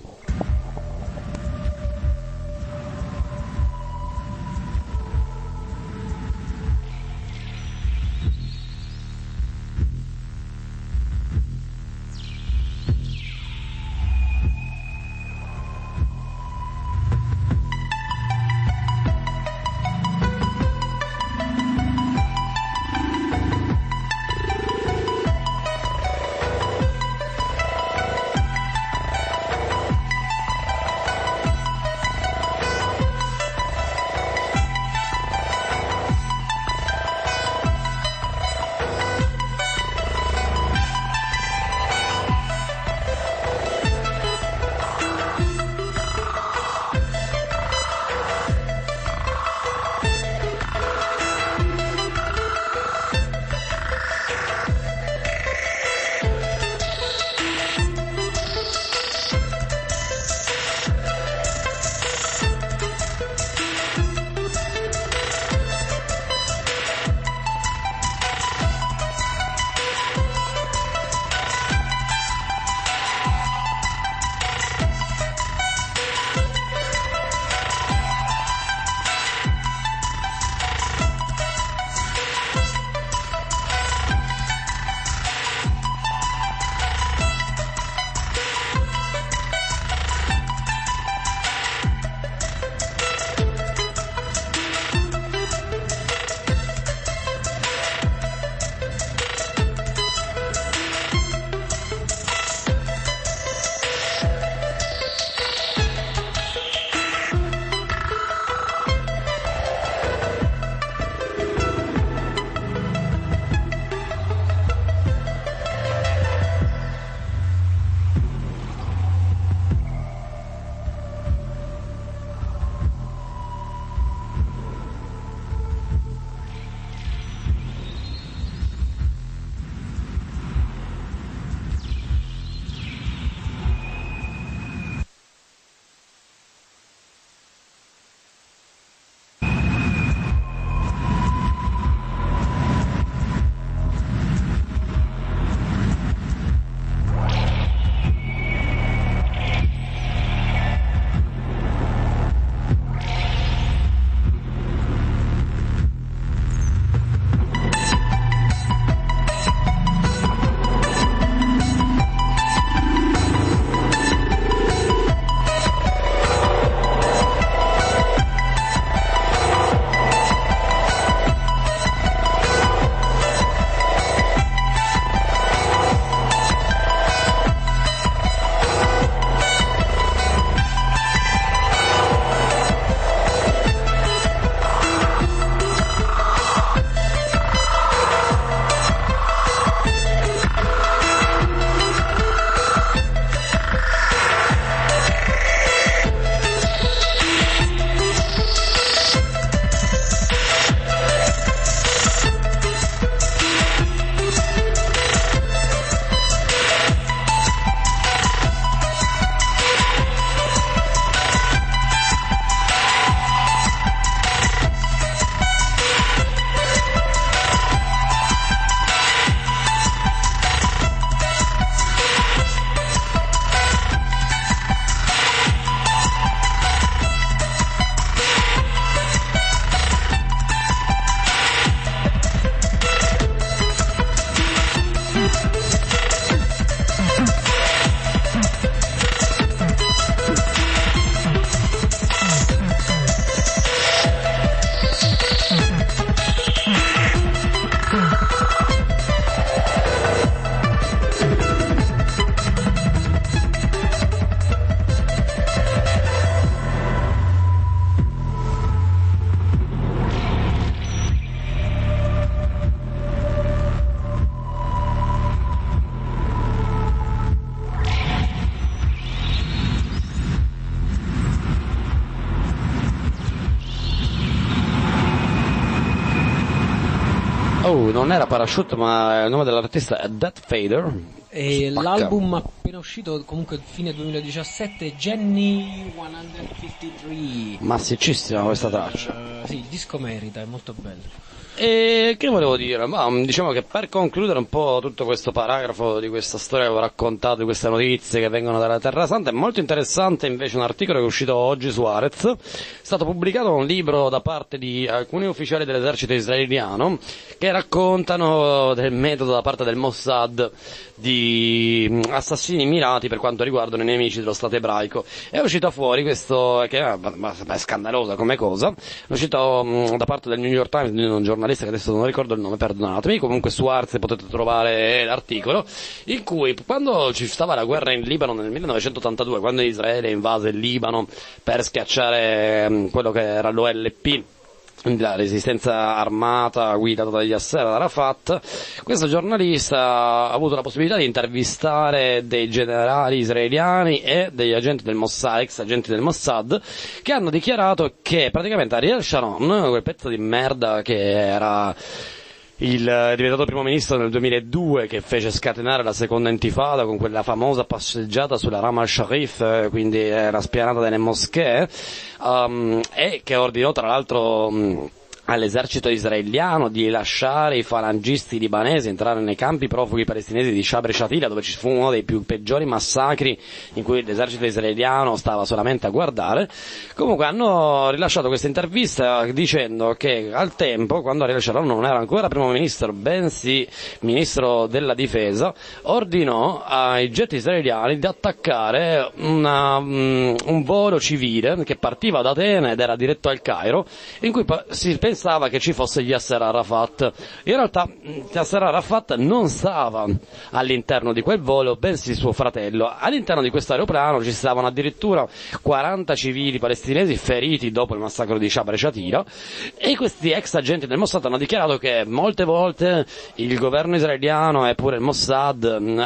non era Parachute, ma il nome dell'artista è Death Fader. E Spacca. l'album appena uscito, comunque fine 2017, Jenny 153. Massicissima questa traccia. Sì, il disco merita, è molto bello. E che volevo dire? Ma diciamo che per concludere un po' tutto questo paragrafo di questa storia che ho raccontato, di queste notizie che vengono dalla Terra Santa, è molto interessante invece un articolo che è uscito oggi su Haaretz. È stato pubblicato un libro da parte di alcuni ufficiali dell'esercito israeliano che raccontano del metodo da parte del Mossad di assassini mirati per quanto riguardano i nemici dello Stato ebraico. È uscito fuori questo, che è scandalosa come cosa, è uscito da parte del New York Times, di un giornalista che adesso non ricordo il nome, perdonatemi, comunque su Haaretz potete trovare l'articolo, in cui quando ci stava la guerra in Libano nel 1982, quando Israele invase il Libano per schiacciare quello che era l'OLP, la resistenza armata guidata da Yasser Arafat, questo giornalista ha avuto la possibilità di intervistare dei generali israeliani e degli agenti del Mossad, ex agenti del Mossad, che hanno dichiarato che praticamente Ariel Sharon, quel pezzo di merda che era il diventato primo ministro nel 2002, che fece scatenare la seconda intifada con quella famosa passeggiata sulla Rama al-Sharif, quindi la spianata delle moschee, e che ordinò tra l'altro all'esercito israeliano di lasciare i falangisti libanesi entrare nei campi profughi palestinesi di Shabra e Shatila, dove ci fu uno dei più peggiori massacri in cui l'esercito israeliano stava solamente a guardare. Comunque hanno rilasciato questa intervista dicendo che al tempo, quando Ariel Sharon non era ancora primo ministro, bensì ministro della difesa, ordinò ai jet israeliani di attaccare un volo civile che partiva da Atene ed era diretto al Cairo, in cui si pensava che ci fosse Yasser Arafat. In realtà Yasser Arafat non stava all'interno di quel volo, bensì suo fratello. All'interno di questo aeroplano ci stavano addirittura 40 civili palestinesi feriti dopo il massacro di Shabra e Shatila, e questi ex agenti del Mossad hanno dichiarato che molte volte il governo israeliano e pure il Mossad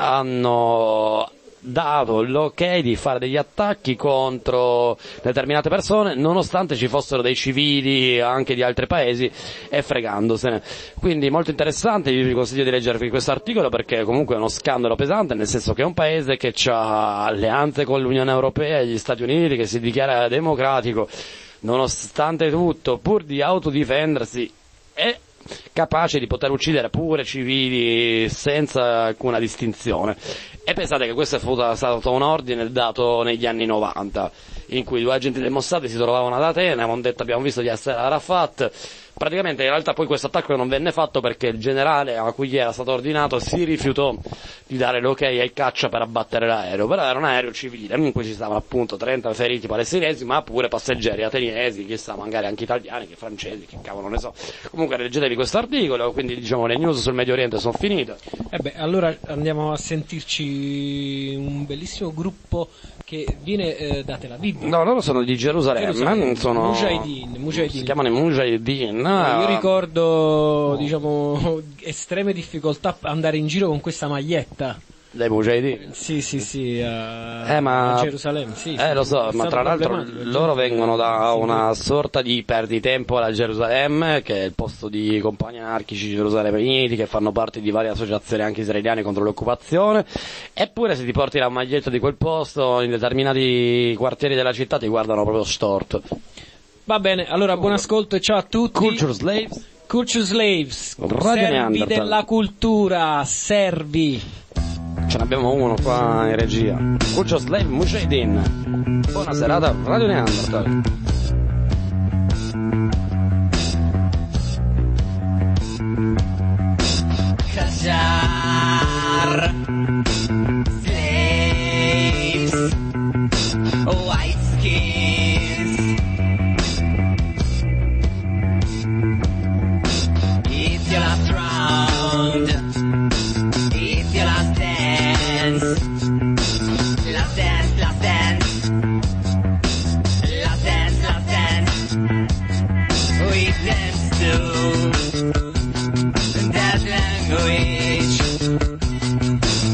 hanno dato l'ok di fare degli attacchi contro determinate persone nonostante ci fossero dei civili anche di altri paesi, e fregandosene. Quindi molto interessante, io vi consiglio di leggervi questo articolo, perché comunque è uno scandalo pesante, nel senso che è un paese che ha alleanze con l'Unione Europea e gli Stati Uniti, che si dichiara democratico, nonostante tutto, pur di autodifendersi, è capace di poter uccidere pure civili senza alcuna distinzione. E pensate che questo è stato un ordine dato negli anni 90, in cui due agenti del Mossad si trovavano ad Atene, avevano detto abbiamo visto Yasser Arafat. Praticamente in realtà poi questo attacco non venne fatto perché il generale a cui era stato ordinato si rifiutò di dare l'ok ai caccia per abbattere l'aereo, però era un aereo civile in cui ci stavano appunto 30 feriti palestinesi, ma pure passeggeri ateniesi, chissà, magari anche italiani, che francesi, che cavolo ne so. Comunque leggetevi questo articolo, quindi diciamo le news sul Medio Oriente sono finite. Allora andiamo a sentirci un bellissimo gruppo che viene da Tel Aviv. No, loro sono di Gerusalemme. Sono Mujahideen. Si chiamano i Mujahideen. Io ricordo, diciamo, estreme difficoltà a andare in giro con questa maglietta. Dai Mujahideen? Sì, a Gerusalemme, sì. Lo so, ma tra l'altro loro vengono da una sorta di perditempo alla Gerusalemme, che è il posto di compagni anarchici gerusalemiti che fanno parte di varie associazioni anche israeliane contro l'occupazione, eppure se ti porti la maglietta di quel posto in determinati quartieri della città ti guardano proprio storto. Va bene, allora buon ascolto e ciao a tutti. Culture Slaves, servi della cultura, servi. Ce n'abbiamo uno qua in regia. Culture Slave Mujahideen. Buona serata, Radio Neanderthal. Qajar slaves, white skins. It's your last round. It's your last dance. Last dance, last dance. Last dance, last dance. We dance to that language.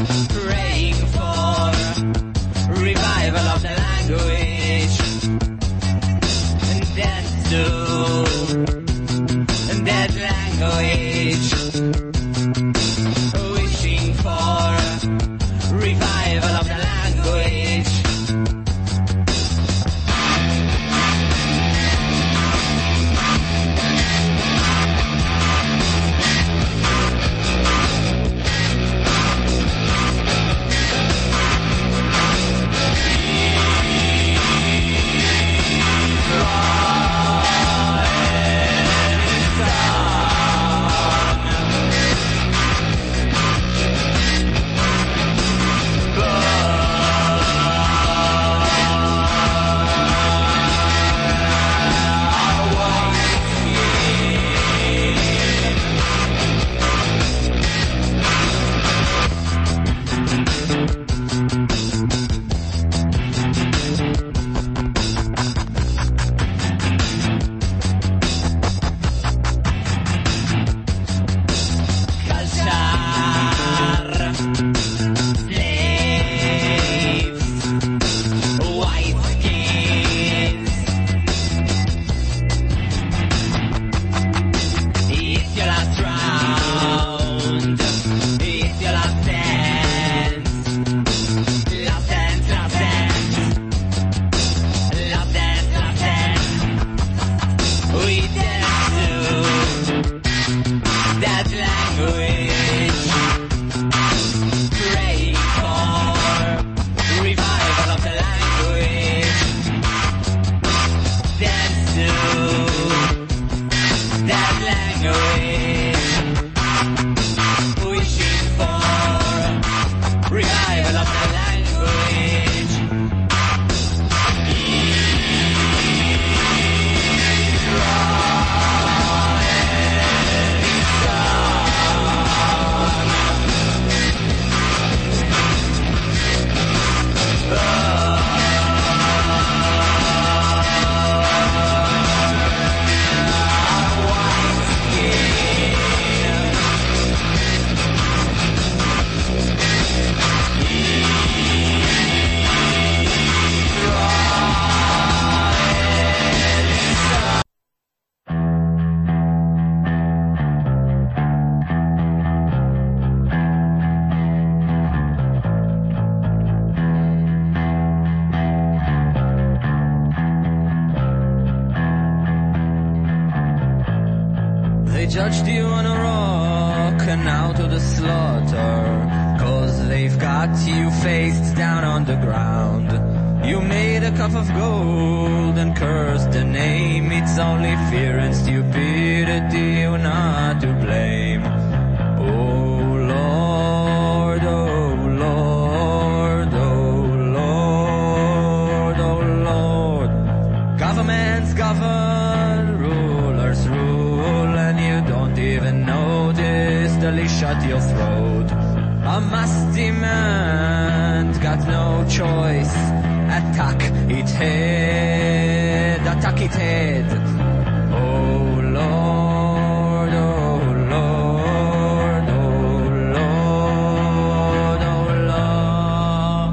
judged you on a rock and now to the slaughter, 'cause they've got you face down on the ground. You made a cup of gold and cursed the name. It's only fear and stupidity, you're not to blame. Oh Lord, oh Lord, oh Lord, oh Lord. Governments govern, rulers rule, and you don't even notice till they shut your throat. A musty man got no choice. Attack it head, attack it head. Oh Lord, oh Lord, oh Lord, oh Lord.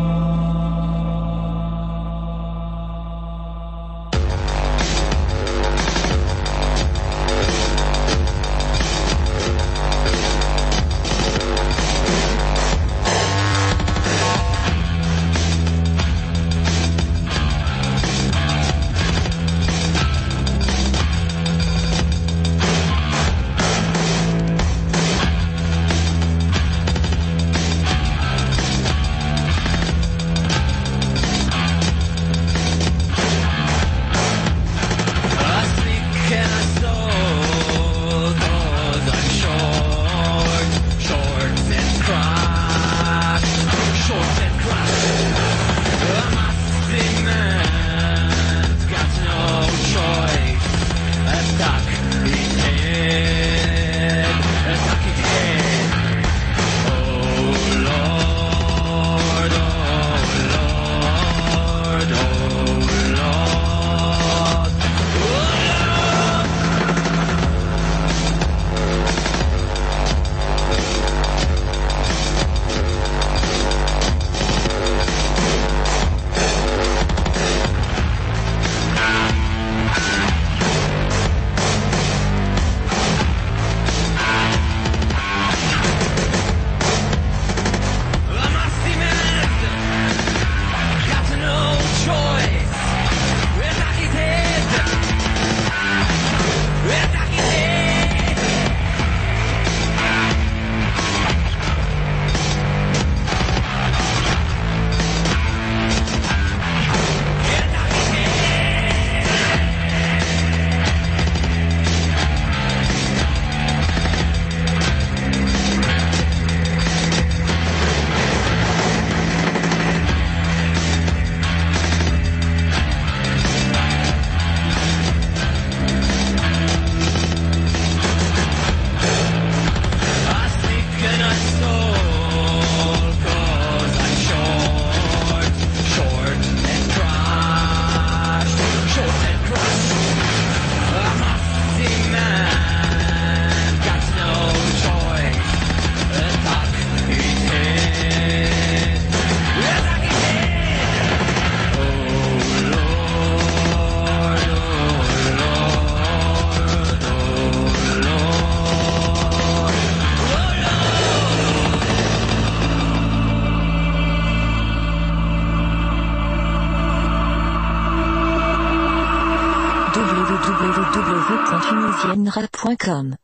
www.tunisienrap.com.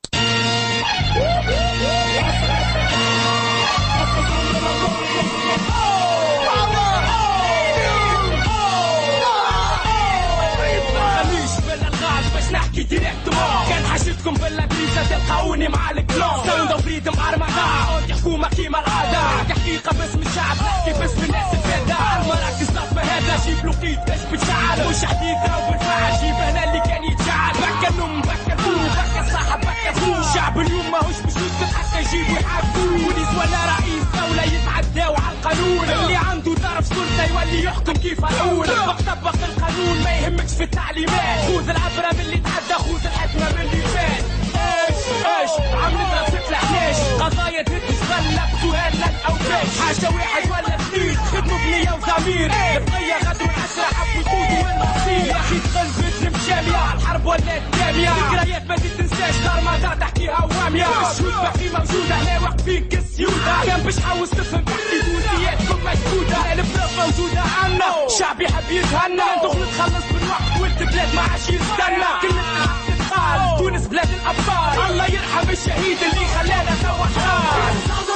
نحكي ديريكتومون كان حاجتكم بالبريزة تلقاوني مع الكلون ساوند اوف ريدم ارمغا حكومة كيما العادة حقيقة باسم الشعب نحكي باسم الناس الفادة المراكز لازمة هذا جيب لقيت باش بتشعل مش حديد راو بالفعل جيب هنا اللي كان يتشعل بكا النوم بكا الفو بكا الصاحب بكا الفو الشعب اليوم ماهوش باش يسكت حتى يجيبوا يحبوا وليس ولا رئيس دولة يتعداو على القانون اللي عنده طرف سلطة يولي يحكم كيف الأول طبق القانون ما يهمكش في التعليمات خذ العبرة من اللي تعدى خذ الحكمة من اللي فات ايش عم نضرب ست لحناش قضايا تهدش غلق سؤال لك او باش حاجة واحد ولا اثنين خدموا بنية وضمير البقية غدو العشرة حبوا يفوتوا والمصير يا اخي تقل بدرب جامعة الحرب ولا الدامية ذكريات ما تتنساش دار ما دار تحكيها وامية الشهود باقي موجودة هنا واقفين كالسيودة كان باش حاوز تفهم تحكي جوزياتكم مسدودة البلاد موجودة عنا شعبي حب يتهنى ندخل نتخلص بالوقت والبلاد ما عادش يستنى كلمة الأبطال تونس بلاد الأبطال الله يرحم الشهيد اللي خلانا سوا حال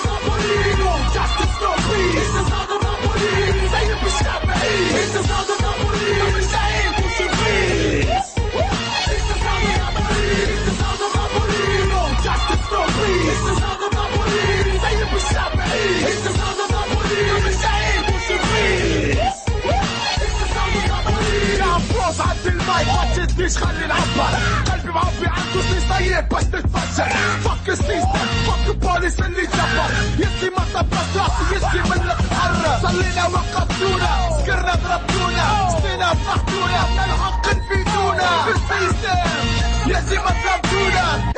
زي بالشافعي عبد المايك ما تشدنيش خلي نعبر قلبي معبي عنده سنيس طيب باش تتفجر فك سيستم فك بوليس اللي جبر يسلي ما طبس راسي يسلي من الحر صلينا وقفتونا سكرنا ضربتونا سنينا فضحتونا الحق نفيدونا بالسيستم يسلي ما ضربتونا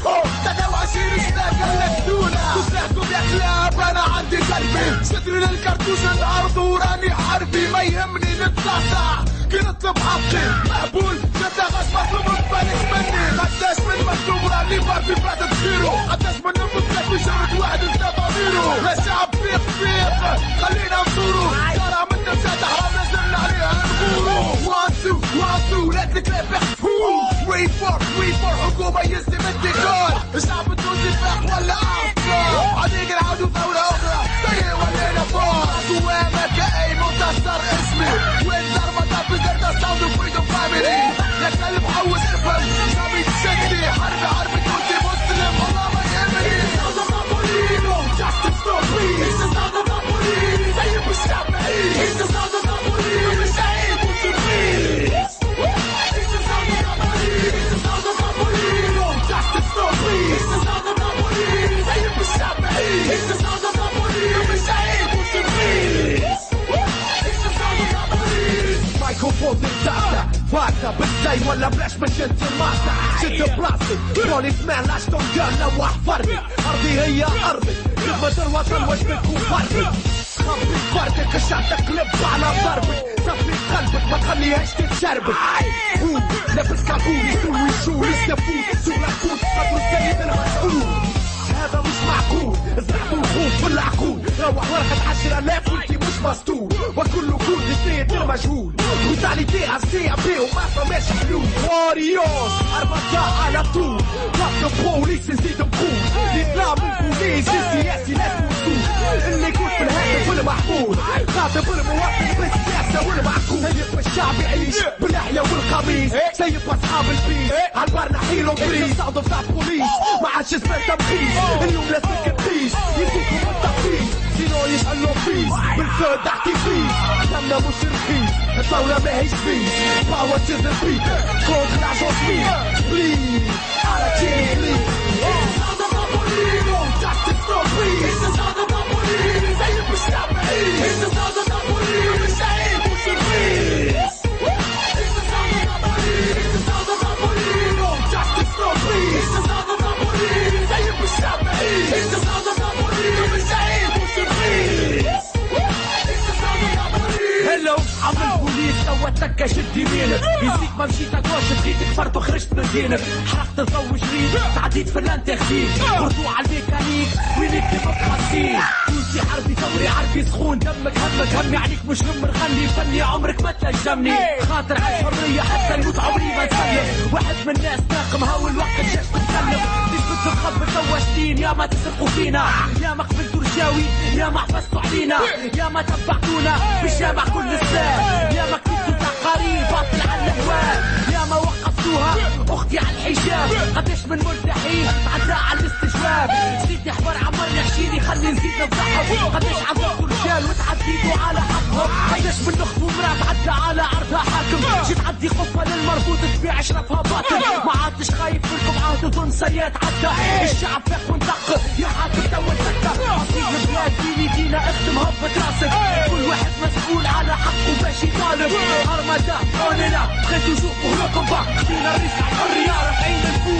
23 سنة قلدتونا تسلحكم يا كلاب انا عندي قلبي صدري للكرتوش الارض وراني حربي ما يهمني نتصاصع كي نطلب حقي مقبول نتغش مطلوب مبالغ مني قداش من مكتوب راني باربي بعد تخيرو قداش من المطلق بشرط واحد انت ضميرو يا شعب فيق خلينا نصورو ترى من نفسها حرام نزلنا عليها نغورو 1 2 لا تكلف وي فور حكومة يسلم الديكور الشعب التونسي فاق ولا أعصار عديق العودو دولة أخرى سيء ولينا فوق قوامك أي منتصر اسمي وين ضربة بزرد الصوت وفريدوم فاميلي يا كلب حوس افهم سامي تشدي حرب تونسي مسلم والله ما يهمني Justice for please It's just not about police زي بالشافعي It's just not about police مش عيب وتبليس It's just not about police It's just not about police Justice for please It's just not about police زي بالشافعي It's just not about police مش عيب وتبليس It's just not about police مايكروفون تتعدى فاكتة بالزي ولا بلاش من جنس الماسة شد براسك بوليس مان لاش تنقل لو احفرني أرضي هي أرضي خدمة الوطن واش بتكون فرقي خبي فردك عشان تقلب على ضربك صفي قلبك ما تخليهاش تتشربك لابس كابون يسوي شو لسه فوت سوق العقود قدر السيد المسؤول هذا مش معقول زرعتوا الخوف في العقول روح ورقة 10,000 وانتي مش مسطول وكله كل السيد المجهول وتاليتي عالسي عبي وما فماش حلول واريوس 4 على طول ضغط البوليس نزيد نقول الإسلام البوليس السياسي لازم وصول اللي يقول في الهاتف والمحمول خاطب المواطن بالسياسة والمعقول سيب الشعب يعيش باللحية والقميص سيب أصحاب البيس عالبر نحيل وبريس صادف تاع بوليس ما عادش زمان تمخيص اليوم لا سكت بيس يدوكم التقفيز سينو يسألوا فيس بالفود تحكي فيس سمنا مش رخيص الدولة ما هيش فيس باور تو ذا بيت كونتر لاجونس ميس بليز على تشيني بليز It's not about police Justice for please It's just not about police زي بالشافعي It's just not about police مش عيب وش الريس It's just not about police It's just not about police Justice for please It's just not about police زي بالشافعي It's just not about police مش عيب وش الريس It's just not about police هلو عمل بوليس سوى تكة شد يمينك يزيك ما مشيت اكوش بغيت كفرت وخرجت من دينك حرقت الضو جريد تعديت في الانتخديك برضو على الميكانيك وينك كيف تحسين تونسي حربي ثوري عربي سخون دمك همك همي عليك مش نمر غني فني عمرك ما تلجمني خاطر على الحرية حتى الموت عمري ما نسلم واحد من الناس ناقم هاو الوقت جاش تتكلم تثبت الخب تواشتين يا ما تسرقوا فينا يا ما قبلتوا رجاوي يا ما حفظتوا علينا يا ما تبعتونا بالجامع كل الساعة يا ما كتبتوا تقارير باطل على الهوان يا ما وقفتوها اختي على الحجاب قداش من مرتاحين تعدى على الاستجواب زيدني حوار عمرني عشيري خلي نزيد نفضحهم قداش عذبتوا رجال وتعديتوا على حقهم قداش من اخت ومراه تعدى على عرضها حاكم جيت تعدي خفة للمربوط تبيع شرفها باطل ما عادش خايف منكم عهد ظن سيات عدى الشعب فاق وندق يا حاكم تو السكة اصيل البلاد ديني دينا اختم هبط راسك كل واحد مسؤول على حقه باش يطالب هرمدا قولنا بغيتوا شوفوا لكم بقى فينا الرزق على الحرية رافعين الفوق